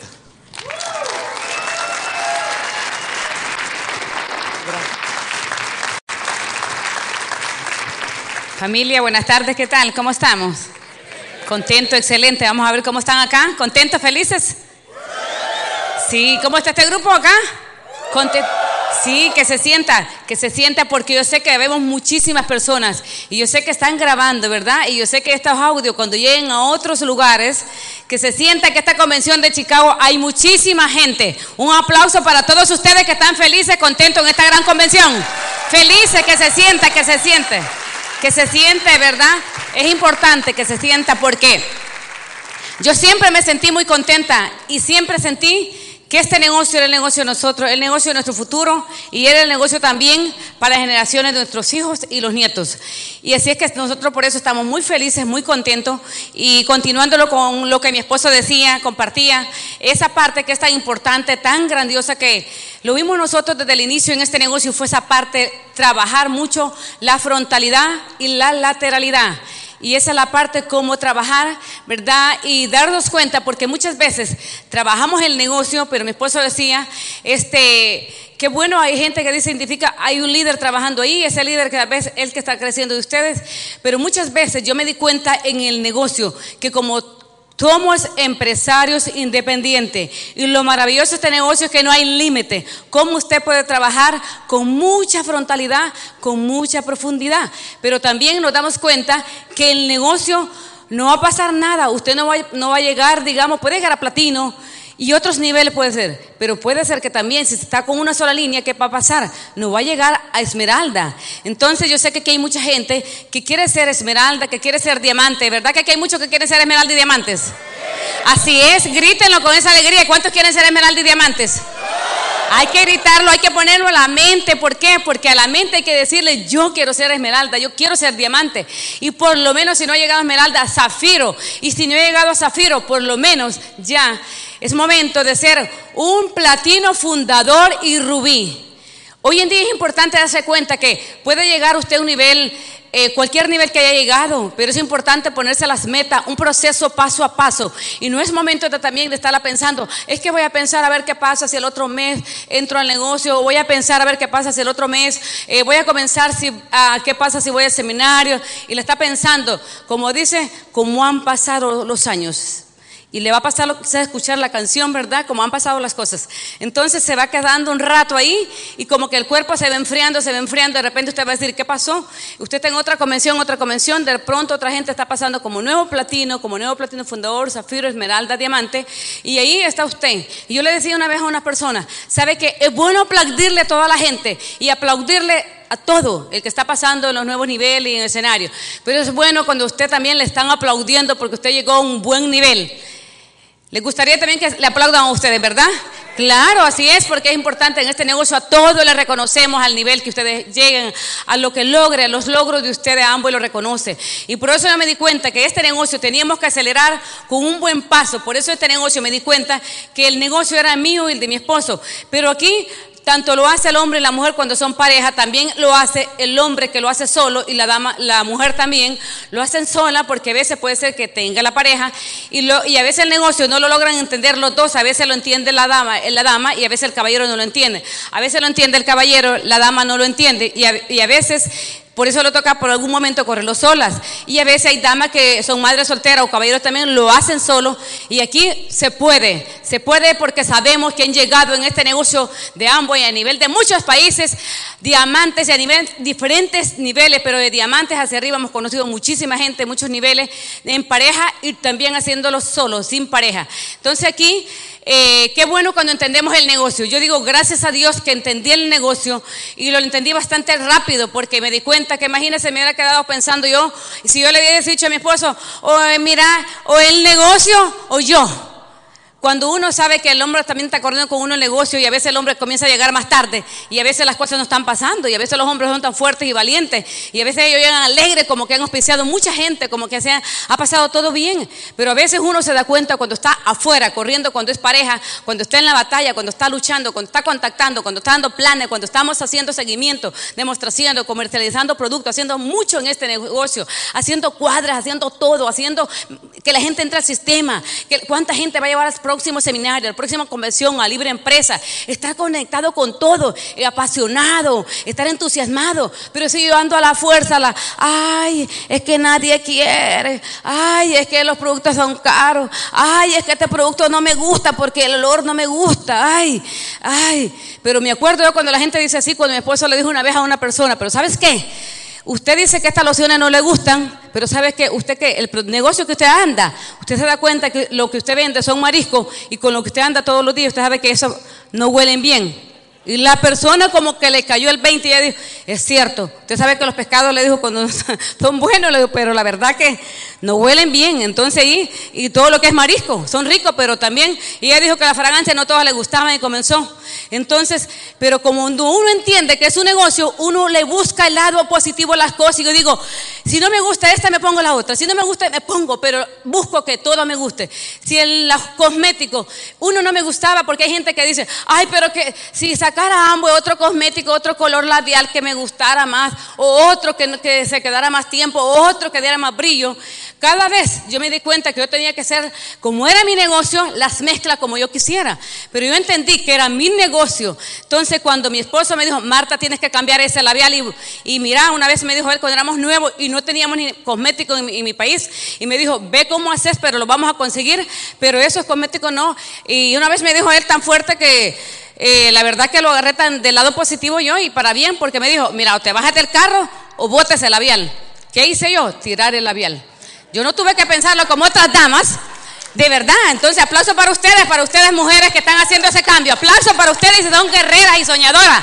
Familia, buenas tardes, ¿qué tal? ¿Cómo estamos? Contento, excelente. Vamos a ver cómo están acá. ¿Contentos, felices? Sí, ¿cómo está este grupo acá? Sí, que se sienta porque yo sé que vemos muchísimas personas y yo sé que están grabando, ¿verdad? Y yo sé que estos audios cuando lleguen a otros lugares, que se sienta que esta convención de Chicago hay muchísima gente. Un aplauso para todos ustedes que están felices, contentos en esta gran convención. Felices, que se siente, ¿verdad? Es importante que se sienta porque yo siempre me sentí muy contenta y siempre sentí que este negocio era el negocio de nosotros, el negocio de nuestro futuro y era el negocio también para las generaciones de nuestros hijos y los nietos. Y así es que nosotros por eso estamos muy felices, muy contentos y continuándolo con lo que mi esposo decía, compartía, esa parte que es tan importante, tan grandiosa que lo vimos nosotros desde el inicio en este negocio fue esa parte, trabajar mucho la frontalidad y la lateralidad. Y esa es la parte cómo trabajar, ¿verdad? Y darnos cuenta, porque muchas veces trabajamos el negocio, pero mi esposo decía, qué bueno, hay gente que dice, identifica, hay un líder trabajando ahí, ese líder que a veces es el que está creciendo de ustedes, pero muchas veces yo me di cuenta en el negocio que como somos empresarios independientes y lo maravilloso de este negocio es que no hay límite. Cómo usted puede trabajar con mucha frontalidad, con mucha profundidad. Pero también nos damos cuenta que el negocio no va a pasar nada. Usted no va a llegar, digamos, puede llegar a platino y otros niveles puede ser. Pero puede ser que también si está con una sola línea, ¿qué va a pasar? No va a llegar a esmeralda. Entonces yo sé que aquí hay mucha gente que quiere ser esmeralda, que quiere ser diamante. ¿Verdad que aquí hay muchos que quieren ser esmeralda y diamantes? Así es, grítenlo con esa alegría. ¿Cuántos quieren ser esmeralda y diamantes? Hay que gritarlo, hay que ponerlo a la mente. ¿Por qué? Porque a la mente hay que decirle, yo quiero ser esmeralda, yo quiero ser diamante. Y por lo menos si no ha llegado a esmeralda, a zafiro. Y si no ha llegado a zafiro, por lo menos ya es momento de ser un platino fundador y rubí. Hoy en día es importante darse cuenta que puede llegar usted a un nivel, cualquier nivel que haya llegado, pero es importante ponerse las metas, un proceso paso a paso. Y no es momento también de estarla pensando, es que voy a pensar a ver qué pasa si el otro mes entro al negocio, o voy a pensar a ver qué pasa si el otro mes voy a comenzar, qué pasa si voy al seminario. Y le está pensando, como dice, cómo han pasado los años. Y le va a pasar lo que sea escuchar la canción, ¿verdad? Como han pasado las cosas. Entonces se va quedando un rato ahí y como que el cuerpo se va enfriando. De repente usted va a decir, ¿qué pasó? Usted está en otra convención. De pronto otra gente está pasando como nuevo platino fundador, zafiro, esmeralda, diamante. Y ahí está usted. Y yo le decía una vez a una persona, ¿sabe que es bueno aplaudirle a toda la gente y aplaudirle a todo el que está pasando en los nuevos niveles y en el escenario? Pero es bueno cuando usted también le están aplaudiendo porque usted llegó a un buen nivel. ¿Les gustaría también que le aplaudan a ustedes, verdad? Claro, así es, porque es importante en este negocio a todos les reconocemos al nivel que ustedes lleguen, a lo que logren, los logros de ustedes a ambos lo reconoce. Y por eso yo me di cuenta que este negocio teníamos que acelerar con un buen paso. Por eso este negocio me di cuenta que el negocio era mío y el de mi esposo. Pero aquí tanto lo hace el hombre y la mujer cuando son pareja, también lo hace el hombre que lo hace solo y la mujer también lo hacen sola, porque a veces puede ser que tenga la pareja y a veces el negocio no lo logran entender los dos. A veces lo entiende la dama y a veces el caballero no lo entiende. A veces lo entiende el caballero, la dama no lo entiende y a veces por eso le toca por algún momento correrlo solas. Y a veces hay damas que son madres solteras o caballeros también lo hacen solo. Y aquí se puede porque sabemos que han llegado en este negocio de ambos y a nivel de muchos países, diamantes y a nivel, diferentes niveles, pero de diamantes hacia arriba hemos conocido muchísima gente, muchos niveles en pareja y también haciéndolo solo, sin pareja. Entonces aquí, qué bueno cuando entendemos el negocio. Yo digo gracias a Dios que entendí el negocio y lo entendí bastante rápido porque me di cuenta que imagínense me hubiera quedado pensando yo, si yo le hubiera dicho a mi esposo, mira, o el negocio o yo. Cuando uno sabe que el hombre también está corriendo con uno el negocio y a veces el hombre comienza a llegar más tarde y a veces las cosas no están pasando y a veces los hombres son tan fuertes y valientes y a veces ellos llegan alegres como que han auspiciado mucha gente, como que ha pasado todo bien, pero a veces uno se da cuenta cuando está afuera corriendo, cuando es pareja, cuando está en la batalla, cuando está luchando, cuando está contactando, cuando está dando planes, cuando estamos haciendo seguimiento, demostración, comercializando productos, haciendo mucho en este negocio, haciendo cuadras, haciendo todo, que la gente entre al sistema, que cuánta gente va a llevar al próximo seminario, a la próxima convención, a Libre Empresa, estar conectado con todo, apasionado, estar entusiasmado. Pero si yo ando a la fuerza, ay, es que nadie quiere, ay, es que los productos son caros, ay, es que este producto no me gusta porque el olor no me gusta, ay. Pero me acuerdo yo cuando la gente dice así, cuando mi esposo le dijo una vez a una persona, pero ¿sabes qué? Usted dice que estas lociones no le gustan, pero ¿sabe qué? Usted que el negocio que usted anda, usted se da cuenta que lo que usted vende son mariscos y con lo que usted anda todos los días, usted sabe que eso no huelen bien. Y la persona como que le cayó el 20 y ella dijo, es cierto, usted sabe que los pescados, le dijo, cuando son buenos, le dijo, pero la verdad que no huelen bien. Entonces y todo lo que es marisco, son ricos, pero también, y ella dijo que la fragancia no todas le gustaban y comenzó. Entonces, pero como uno entiende que es un negocio, uno le busca el lado positivo a las cosas. Y yo digo, si no me gusta esta, me pongo la otra. Si no me gusta, me pongo, pero busco que todo me guste. Si en los cosméticos, uno no me gustaba porque hay gente que dice, ay, pero que si sacara ambos otro cosmético, otro color labial que me gustara más, o otro que se quedara más tiempo, o otro que diera más brillo. Cada vez yo me di cuenta que yo tenía que hacer, como era mi negocio, las mezclas como yo quisiera. Pero yo entendí que era mi negocio. Entonces cuando mi esposo me dijo, Marta, tienes que cambiar ese labial, y mira, una vez me dijo él cuando éramos nuevos y no teníamos ni cosméticos en mi país, y me dijo, ve cómo haces, pero lo vamos a conseguir, pero esos cosméticos no. Y una vez me dijo él tan fuerte que la verdad que lo agarré tan del lado positivo yo, y para bien, porque me dijo, mira, o te bajas del carro o botes el labial. ¿Qué hice yo? Tirar el labial. Yo no tuve que pensarlo como otras damas, de verdad. Entonces, aplauso para ustedes mujeres que están haciendo ese cambio. Aplauso para ustedes y son guerreras y soñadoras.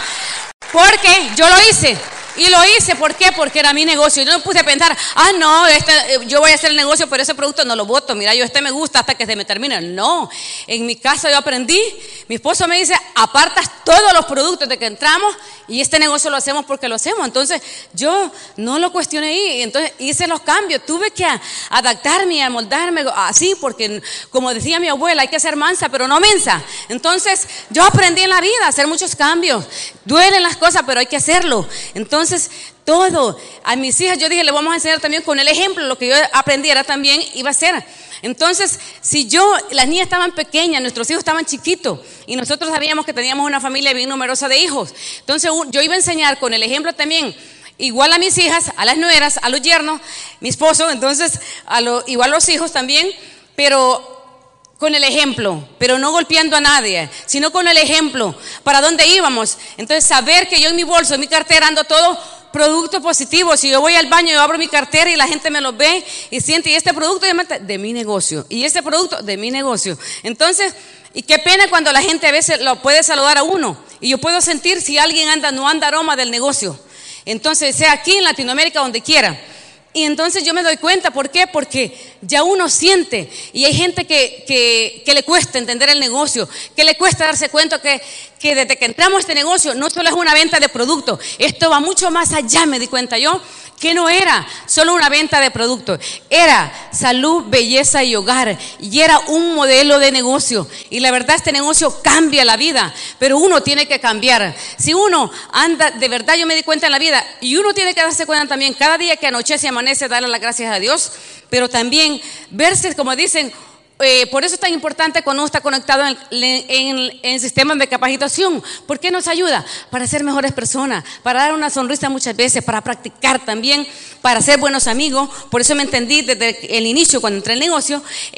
Porque yo lo hice. Y lo hice, ¿por qué? Porque era mi negocio. Yo no me puse a pensar, no, yo voy a hacer el negocio, pero ese producto no lo boto. Mira, yo me gusta hasta que se me termine. No, en mi casa yo aprendí. Mi esposo me dice, apartas todos los productos de que entramos y este negocio lo hacemos porque lo hacemos. Entonces, yo no lo cuestioné ahí. Entonces, hice los cambios. Tuve que adaptarme, amoldarme así, porque como decía mi abuela, hay que ser mansa, pero no mensa. Entonces, yo aprendí en la vida a hacer muchos cambios. Duelen las cosas, pero hay que hacerlo. Entonces, todo, a mis hijas yo dije, le vamos a enseñar también con el ejemplo, lo que yo aprendiera también iba a ser. Entonces, las niñas estaban pequeñas, nuestros hijos estaban chiquitos y nosotros sabíamos que teníamos una familia bien numerosa de hijos. Entonces, yo iba a enseñar con el ejemplo también, igual a mis hijas, a las nueras, a los yernos, mi esposo, entonces, igual a los hijos también, pero con el ejemplo, pero no golpeando a nadie, sino con el ejemplo, para dónde íbamos. Entonces, saber que yo en mi bolso, en mi cartera ando todo producto positivo. Si yo voy al baño, yo abro mi cartera y la gente me lo ve y siente, y este producto de mi negocio, y este producto de mi negocio. Entonces, y qué pena cuando la gente a veces lo puede saludar a uno, y yo puedo sentir si alguien no anda aroma del negocio. Entonces, sea aquí en Latinoamérica, donde quiera. Y entonces yo me doy cuenta, ¿por qué? Porque ya uno siente, y hay gente que le cuesta entender el negocio, que le cuesta darse cuenta que desde que entramos a este negocio no solo es una venta de productos, esto va mucho más allá, me di cuenta yo, que no era solo una venta de productos, era salud, belleza y hogar, y era un modelo de negocio. Y la verdad, este negocio cambia la vida, pero uno tiene que cambiar. Si uno anda, de verdad yo me di cuenta en la vida, y uno tiene que darse cuenta también, cada día que anochece y amanece, darle las gracias a Dios, pero también verse, como dicen, por eso es tan importante cuando uno está conectado en sistemas de capacitación. ¿Por qué nos ayuda? Para ser mejores personas, para dar una sonrisa muchas veces, para practicar también, para ser buenos amigos. Por eso me entendí desde el inicio, cuando entré en el negocio,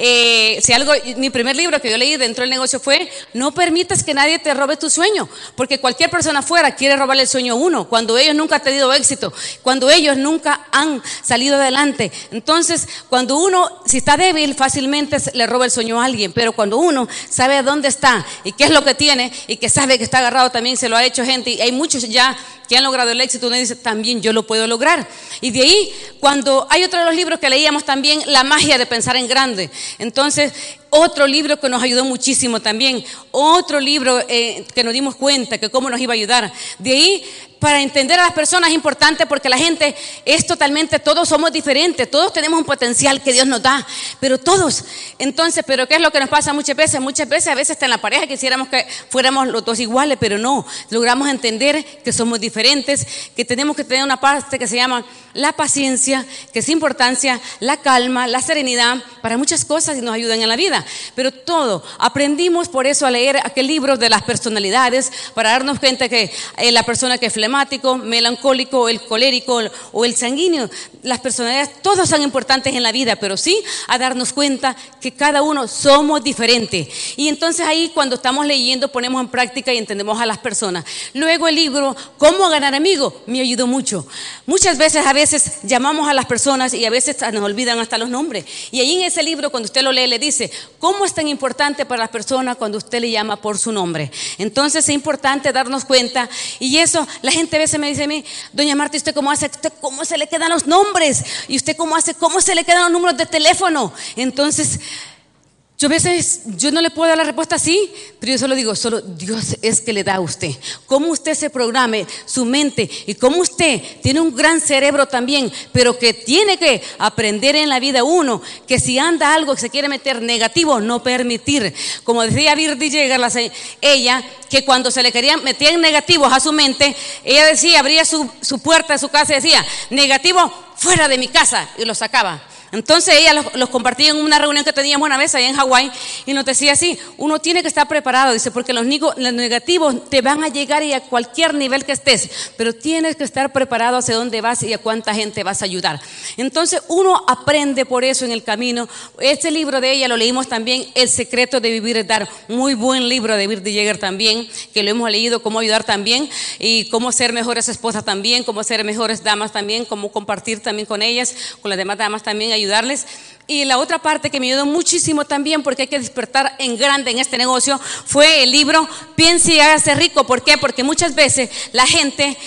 mi primer libro que yo leí dentro del negocio fue: no permitas que nadie te robe tu sueño, porque cualquier persona afuera quiere robarle el sueño a uno, cuando ellos nunca han tenido éxito, cuando ellos nunca han salido adelante. Entonces, cuando uno, si está débil, fácilmente le roba el sueño a alguien, pero cuando uno sabe dónde está y qué es lo que tiene y que sabe que está agarrado, también se lo ha hecho gente, y hay muchos ya que han logrado el éxito, uno dice, también yo lo puedo lograr. Y de ahí, cuando hay otro de los libros que leíamos también, La magia de pensar en grande. Entonces, otro libro que nos ayudó muchísimo también, otro libro que nos dimos cuenta que cómo nos iba a ayudar. De ahí, para entender a las personas es importante porque la gente es totalmente, todos somos diferentes, todos tenemos un potencial que Dios nos da, pero todos. Entonces, ¿pero qué es lo que nos pasa muchas veces? Muchas veces, a veces hasta en la pareja quisiéramos que fuéramos los dos iguales, pero no, logramos entender que somos diferentes, que tenemos que tener una parte que se llama la paciencia, que es importancia, la calma, la serenidad, para muchas cosas y nos ayudan en la vida. Pero todo, aprendimos por eso a leer aquel libro de las personalidades, para darnos cuenta que la persona que es flemático, melancólico, el colérico o el sanguíneo, las personalidades, todos son importantes en la vida, pero sí a darnos cuenta que cada uno somos diferentes. Y entonces ahí cuando estamos leyendo ponemos en práctica y entendemos a las personas. Luego el libro, ¿Cómo ganar amigos?, me ayudó mucho. Muchas veces, a veces llamamos a las personas y a veces nos olvidan hasta los nombres. Y ahí en ese libro, cuando usted lo lee, le dice, ¿cómo es tan importante para las personas cuando usted le llama por su nombre? Entonces es importante darnos cuenta. Y eso, la gente a veces me dice a mí, doña Marta, ¿usted cómo hace? ¿Usted cómo se le quedan los nombres? ¿Y usted cómo hace? ¿Cómo se le quedan los números de teléfono? Entonces, yo a veces, yo no le puedo dar la respuesta así, pero yo solo digo, solo Dios es que le da a usted. Cómo usted se programe su mente y cómo usted tiene un gran cerebro también, pero que tiene que aprender en la vida uno, que si anda algo que se quiere meter negativo, no permitir. Como decía Virdi Yeager, ella, que cuando se le querían meter negativos a su mente, ella decía, abría su puerta de su casa y decía, negativo, fuera de mi casa, y lo sacaba. Entonces ella los compartía en una reunión que teníamos una vez allá en Hawái y nos decía así, uno tiene que estar preparado, dice, porque los negativos te van a llegar y a cualquier nivel que estés, pero tienes que estar preparado hacia dónde vas y a cuánta gente vas a ayudar. Entonces uno aprende por eso en el camino. Este libro de ella lo leímos también, El secreto de vivir es dar, muy buen libro de Virdi Yeager también, que lo hemos leído, cómo ayudar también y cómo ser mejores esposas también, cómo ser mejores damas también, cómo compartir también con ellas, con las demás damas también, ayudarles. Y la otra parte que me ayudó muchísimo también, porque hay que despertar en grande en este negocio, fue el libro Piense y hágase rico. ¿Por qué? Porque muchas veces la gente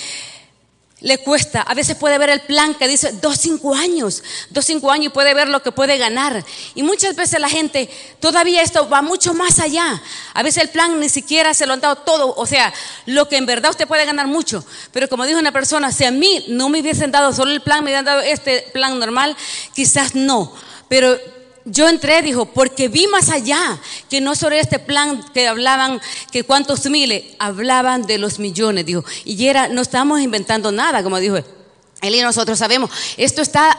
le cuesta, a veces puede ver el plan que dice 2-5 años y puede ver lo que puede ganar, y muchas veces la gente, todavía esto va mucho más allá, a veces el plan ni siquiera se lo han dado todo, o sea, lo que en verdad usted puede ganar mucho, pero como dijo una persona, si a mí no me hubiesen dado solo el plan, me hubieran dado este plan normal, quizás no, pero yo entré, dijo, porque vi más allá, que no sobre este plan que hablaban, que cuántos miles, hablaban de los millones, dijo, y no estamos inventando nada, como dijo él y nosotros sabemos, esto está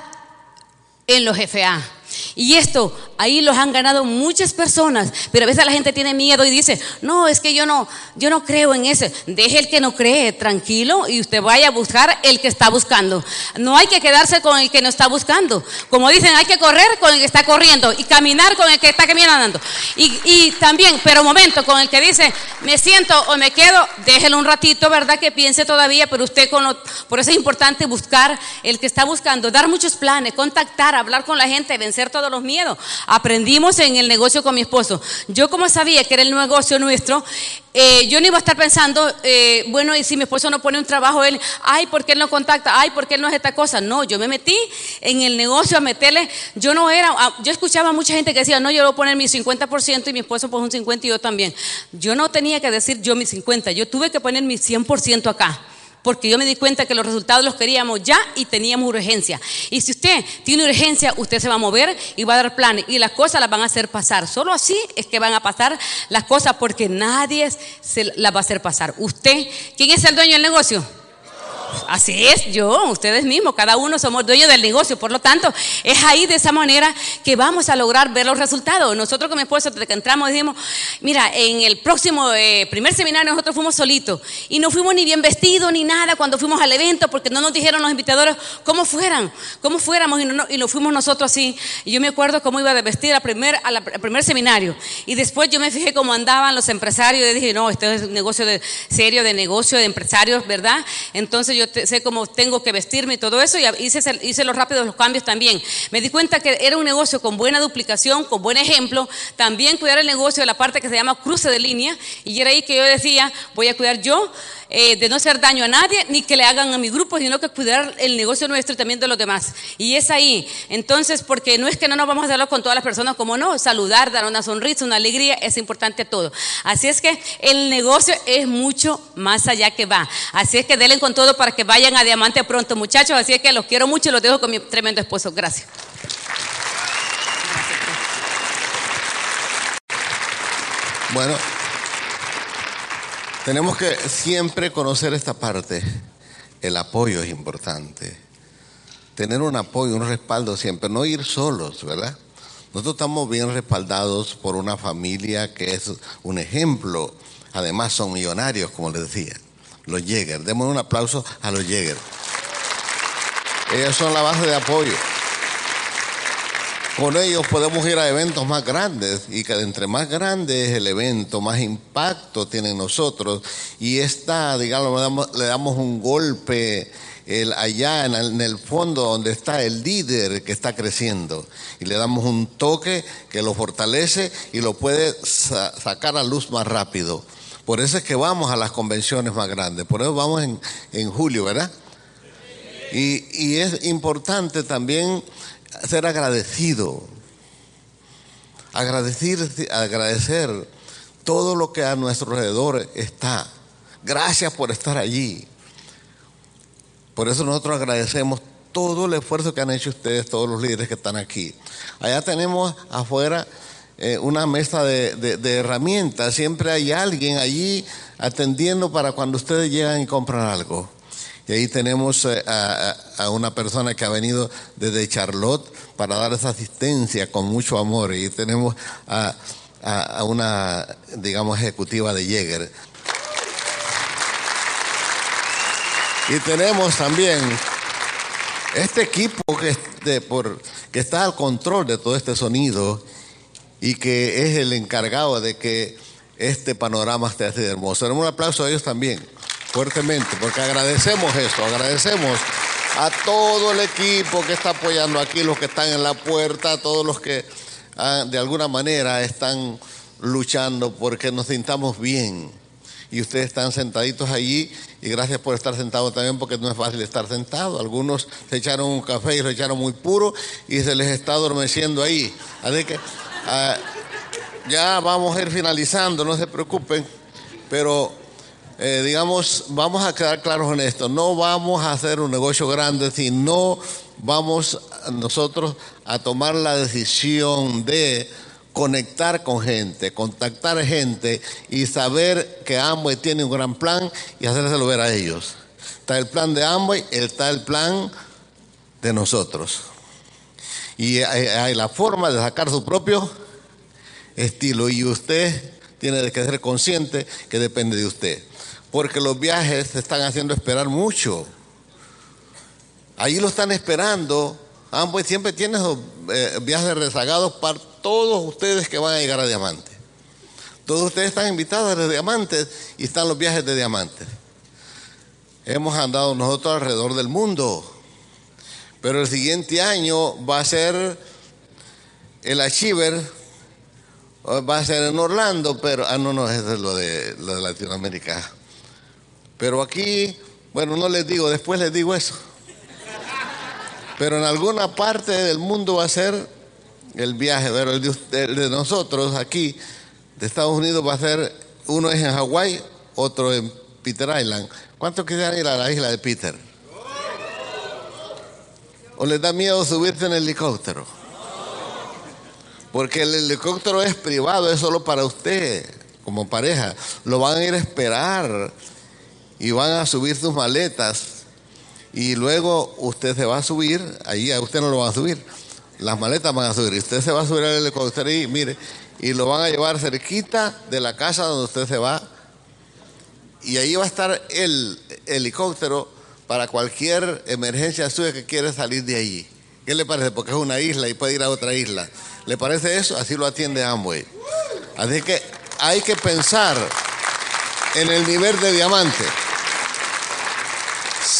en los FA. Y esto, ahí los han ganado muchas personas, pero a veces la gente tiene miedo y dice, no, es que yo no creo en ese. Deje el que no cree, tranquilo, y usted vaya a buscar el que está buscando. No hay que quedarse con el que no está buscando. Como dicen, hay que correr con el que está corriendo y caminar con el que está caminando. Y también, pero un momento, con el que dice, me siento o me quedo, déjelo un ratito, ¿verdad? Que piense todavía, pero usted, por eso es importante buscar el que está buscando, dar muchos planes, contactar, hablar con la gente, vencer todos los miedos. Aprendimos en el negocio con mi esposo. Yo, como sabía que era el negocio nuestro, yo no iba a estar pensando, bueno, y si mi esposo no pone un trabajo, él, ay, ¿por qué él no contacta? Ay, ¿por qué él no es esta cosa? No, yo me metí en el negocio a meterle. Yo escuchaba a mucha gente que decía, no, yo voy a poner mi 50% y mi esposo pone un 50% y yo también. Yo no tenía que decir yo mi 50%, yo tuve que poner mi 100% acá. Porque yo me di cuenta que los resultados los queríamos ya y teníamos urgencia. Y si usted tiene urgencia, usted se va a mover y va a dar planes y las cosas las van a hacer pasar. Solo así es que van a pasar las cosas, porque nadie se las va a hacer pasar. Usted, ¿quién es el dueño del negocio? Así es, ustedes mismos, cada uno somos dueños del negocio. Por lo tanto, es ahí de esa manera que vamos a lograr ver los resultados. Nosotros con mi esposo, desde que entramos, dijimos, mira, en el próximo primer seminario nosotros fuimos solitos y no fuimos ni bien vestidos ni nada cuando fuimos al evento, porque no nos dijeron los invitadores cómo fuéramos, y nos fuimos nosotros así. Y yo me acuerdo cómo iba de vestir al primer seminario, y después yo me fijé cómo andaban los empresarios y dije, no, este es un negocio serio, de negocio de empresarios, ¿verdad? Entonces yo sé cómo tengo que vestirme y todo eso, y hice los rápidos los cambios también. Me di cuenta que era un negocio con buena duplicación, con buen ejemplo. También cuidar el negocio de la parte que se llama cruce de línea, y era ahí que yo decía, voy a cuidar yo de no hacer daño a nadie, ni que le hagan a mi grupo, sino que cuidar el negocio nuestro y también de los demás. Y es ahí. Entonces, porque no es que no nos vamos a hacerlo con todas las personas, como no, saludar, dar una sonrisa, una alegría, es importante todo. Así es que el negocio es mucho más allá que va. Así es que denle con todo para que vayan a Diamante pronto, muchachos. Así es que los quiero mucho y los dejo con mi tremendo esposo. Gracias. Bueno, tenemos que siempre conocer esta parte. El apoyo es importante. Tener un apoyo, un respaldo siempre, no ir solos, ¿verdad? Nosotros estamos bien respaldados por una familia que es un ejemplo. Además son millonarios, como les decía, los Jäger. Demos un aplauso a los Jäger. Ellos son la base de apoyo. Con ellos podemos ir a eventos más grandes, y que entre más grande es el evento, más impacto tienen nosotros. Y digamos, le damos un golpe allá en el fondo donde está el líder que está creciendo, y le damos un toque que lo fortalece y lo puede sacar a luz más rápido. Por eso es que vamos a las convenciones más grandes, por eso vamos en julio, ¿verdad? Y es importante también ser agradecido, agradecer todo lo que a nuestro alrededor está. Gracias por estar allí. Por eso nosotros agradecemos todo el esfuerzo que han hecho ustedes, todos los líderes que están aquí. Allá tenemos afuera una mesa de herramientas. Siempre hay alguien allí atendiendo para cuando ustedes llegan y compran algo. Y ahí tenemos a una persona que ha venido desde Charlotte para dar esa asistencia con mucho amor. Y tenemos a una, digamos, ejecutiva de Jäger. Y tenemos también este equipo que está al control de todo este sonido y que es el encargado de que este panorama esté así de hermoso. Demos un aplauso a ellos también, fuertemente, porque agradecemos eso, agradecemos a todo el equipo que está apoyando aquí, los que están en la puerta, todos los que de alguna manera están luchando porque nos sintamos bien. Y ustedes están sentaditos allí, y gracias por estar sentados también, porque no es fácil estar sentado. Algunos se echaron un café y lo echaron muy puro y se les está adormeciendo ahí. Así que ya vamos a ir finalizando, no se preocupen, pero digamos, vamos a quedar claros en esto. No vamos a hacer un negocio grande si no vamos nosotros a tomar la decisión de conectar con gente, contactar gente y saber que Amway tiene un gran plan y hacérselo ver a ellos. Está el plan de Amway, está el plan de nosotros. Y hay la forma de sacar su propio estilo, y usted tiene que ser consciente que depende de usted. Porque los viajes se están haciendo esperar mucho. Allí lo están esperando. Amway siempre tiene esos viajes rezagados para todos ustedes que van a llegar a Diamante. Todos ustedes están invitados a Diamantes y están los viajes de Diamantes. Hemos andado nosotros alrededor del mundo, pero el siguiente año va a ser el Achiever, va a ser en Orlando, pero no, eso es lo de Latinoamérica. Pero aquí, bueno, no les digo, después les digo eso. Pero en alguna parte del mundo va a ser el viaje, pero el de nosotros aquí, de Estados Unidos, va a ser, uno es en Hawái, otro en Peter Island. ¿Cuántos quisieran ir a la isla de Peter? ¿O les da miedo subirse en el helicóptero? Porque el helicóptero es privado, es solo para usted, como pareja. Lo van a ir a esperar y van a subir sus maletas. Y luego usted se va a subir, allí a usted no lo van a subir, las maletas van a subir, y usted se va a subir al helicóptero y mire, y lo van a llevar cerquita de la casa donde usted se va, y ahí va a estar el helicóptero para cualquier emergencia suya que quiera salir de allí. ¿Qué le parece? Porque es una isla y puede ir a otra isla. ¿Le parece eso? Así lo atiende Amway. Así que hay que pensar en el nivel de Diamante.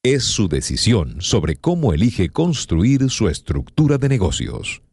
Es su decisión sobre cómo elige construir su estructura de negocios.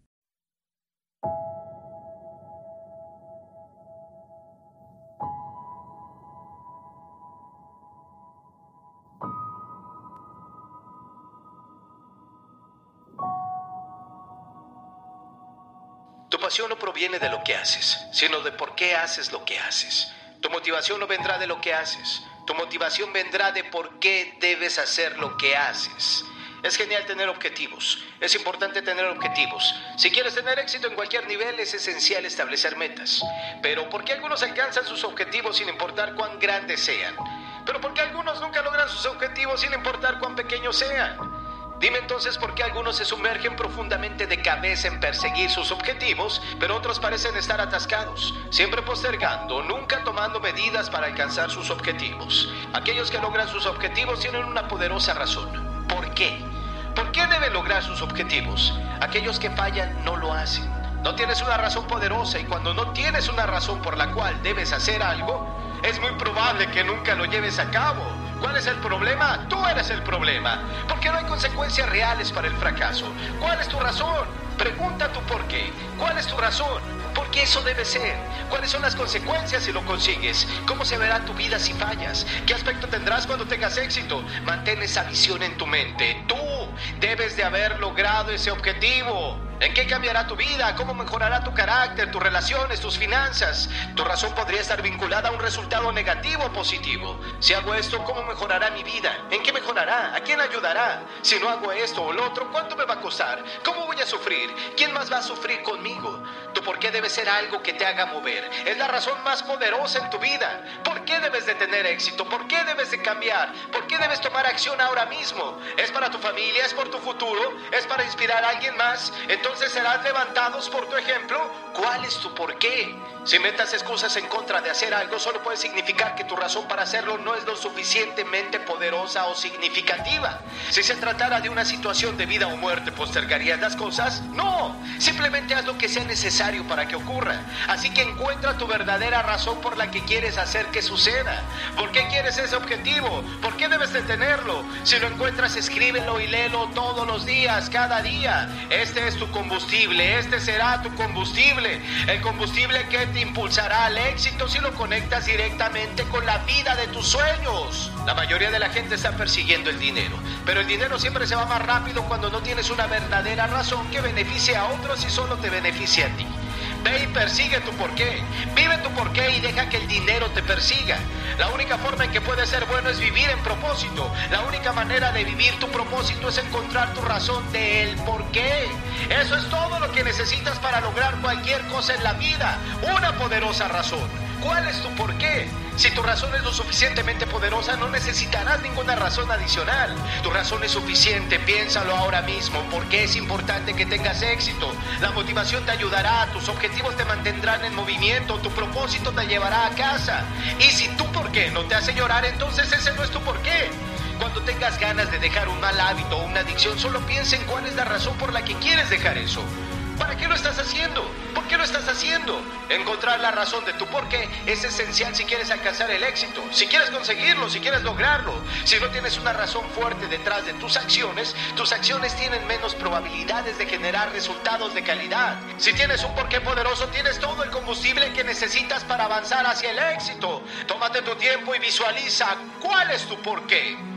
Tu pasión no proviene de lo que haces, sino de por qué haces lo que haces. Tu motivación no vendrá de lo que haces. Tu motivación vendrá de por qué debes hacer lo que haces. Es genial tener objetivos. Es importante tener objetivos. Si quieres tener éxito en cualquier nivel, es esencial establecer metas. Pero ¿por qué algunos alcanzan sus objetivos sin importar cuán grandes sean? Pero ¿por qué algunos nunca logran sus objetivos sin importar cuán pequeños sean? Dime entonces por qué algunos se sumergen profundamente de cabeza en perseguir sus objetivos, pero otros parecen estar atascados, siempre postergando, nunca tomando medidas para alcanzar sus objetivos. Aquellos que logran sus objetivos tienen una poderosa razón. ¿Por qué? ¿Por qué deben lograr sus objetivos? Aquellos que fallan no lo hacen. No tienes una razón poderosa, y cuando no tienes una razón por la cual debes hacer algo, es muy probable que nunca lo lleves a cabo. ¿Cuál es el problema? Tú eres el problema. Porque no hay consecuencias reales para el fracaso. ¿Cuál es tu razón? Pregunta tu por qué. ¿Cuál es tu razón? ¿Por qué eso debe ser? ¿Cuáles son las consecuencias si lo consigues? ¿Cómo se verá tu vida si fallas? ¿Qué aspecto tendrás cuando tengas éxito? Mantén esa visión en tu mente. Tú debes de haber logrado ese objetivo. ¿En qué cambiará tu vida? ¿Cómo mejorará tu carácter, tus relaciones, tus finanzas? Tu razón podría estar vinculada a un resultado negativo o positivo. Si hago esto, ¿cómo mejorará mi vida? ¿En qué mejorará? ¿A quién ayudará? Si no hago esto o lo otro, ¿cuánto me va a costar? ¿Cómo voy a sufrir? ¿Quién más va a sufrir conmigo? Tu por qué debe ser algo que te haga mover. Es la razón más poderosa en tu vida. ¿Por qué debes de tener éxito? ¿Por qué debes de cambiar? ¿Por qué debes tomar acción ahora mismo? ¿Es para tu familia? ¿Es por tu futuro? ¿Es para inspirar a alguien más? Entonces serán levantados por tu ejemplo. ¿Cuál es tu por qué? Si inventas excusas en contra de hacer algo, solo puede significar que tu razón para hacerlo no es lo suficientemente poderosa o significativa. Si se tratara de una situación de vida o muerte, ¿postergarías las cosas? No, simplemente haz lo que sea necesario para que ocurra. Así que encuentra tu verdadera razón por la que quieres hacer que suceda. ¿Por qué quieres ese objetivo? ¿Por qué debes de tenerlo? Si lo encuentras, escríbelo y léelo todos los días, cada día. Este es tu combustible, este será tu combustible. El combustible que te impulsará al éxito si lo conectas directamente con la vida de tus sueños. La mayoría de la gente está persiguiendo el dinero, pero el dinero siempre se va más rápido cuando no tienes una verdadera razón que beneficie a otros y solo te beneficie a ti. Ve y persigue tu porqué. Vive tu porqué y deja que el dinero te persiga. La única forma en que puedes ser bueno es vivir en propósito. La única manera de vivir tu propósito es encontrar tu razón del porqué. Eso es todo lo que necesitas para lograr cualquier cosa en la vida. Una poderosa razón. ¿Cuál es tu porqué? Si tu razón es lo suficientemente poderosa, no necesitarás ninguna razón adicional. Tu razón es suficiente, piénsalo ahora mismo. ¿Por qué es importante que tengas éxito? La motivación te ayudará, tus objetivos te mantendrán en movimiento, tu propósito te llevará a casa. Y si tu por qué no te hace llorar, entonces ese no es tu por qué. Cuando tengas ganas de dejar un mal hábito o una adicción, solo piensa en cuál es la razón por la que quieres dejar eso. ¿Para qué lo estás haciendo? ¿Por qué lo estás haciendo? Encontrar la razón de tu porqué es esencial si quieres alcanzar el éxito, si quieres conseguirlo, si quieres lograrlo. Si no tienes una razón fuerte detrás de tus acciones tienen menos probabilidades de generar resultados de calidad. Si tienes un porqué poderoso, tienes todo el combustible que necesitas para avanzar hacia el éxito. Tómate tu tiempo y visualiza cuál es tu porqué.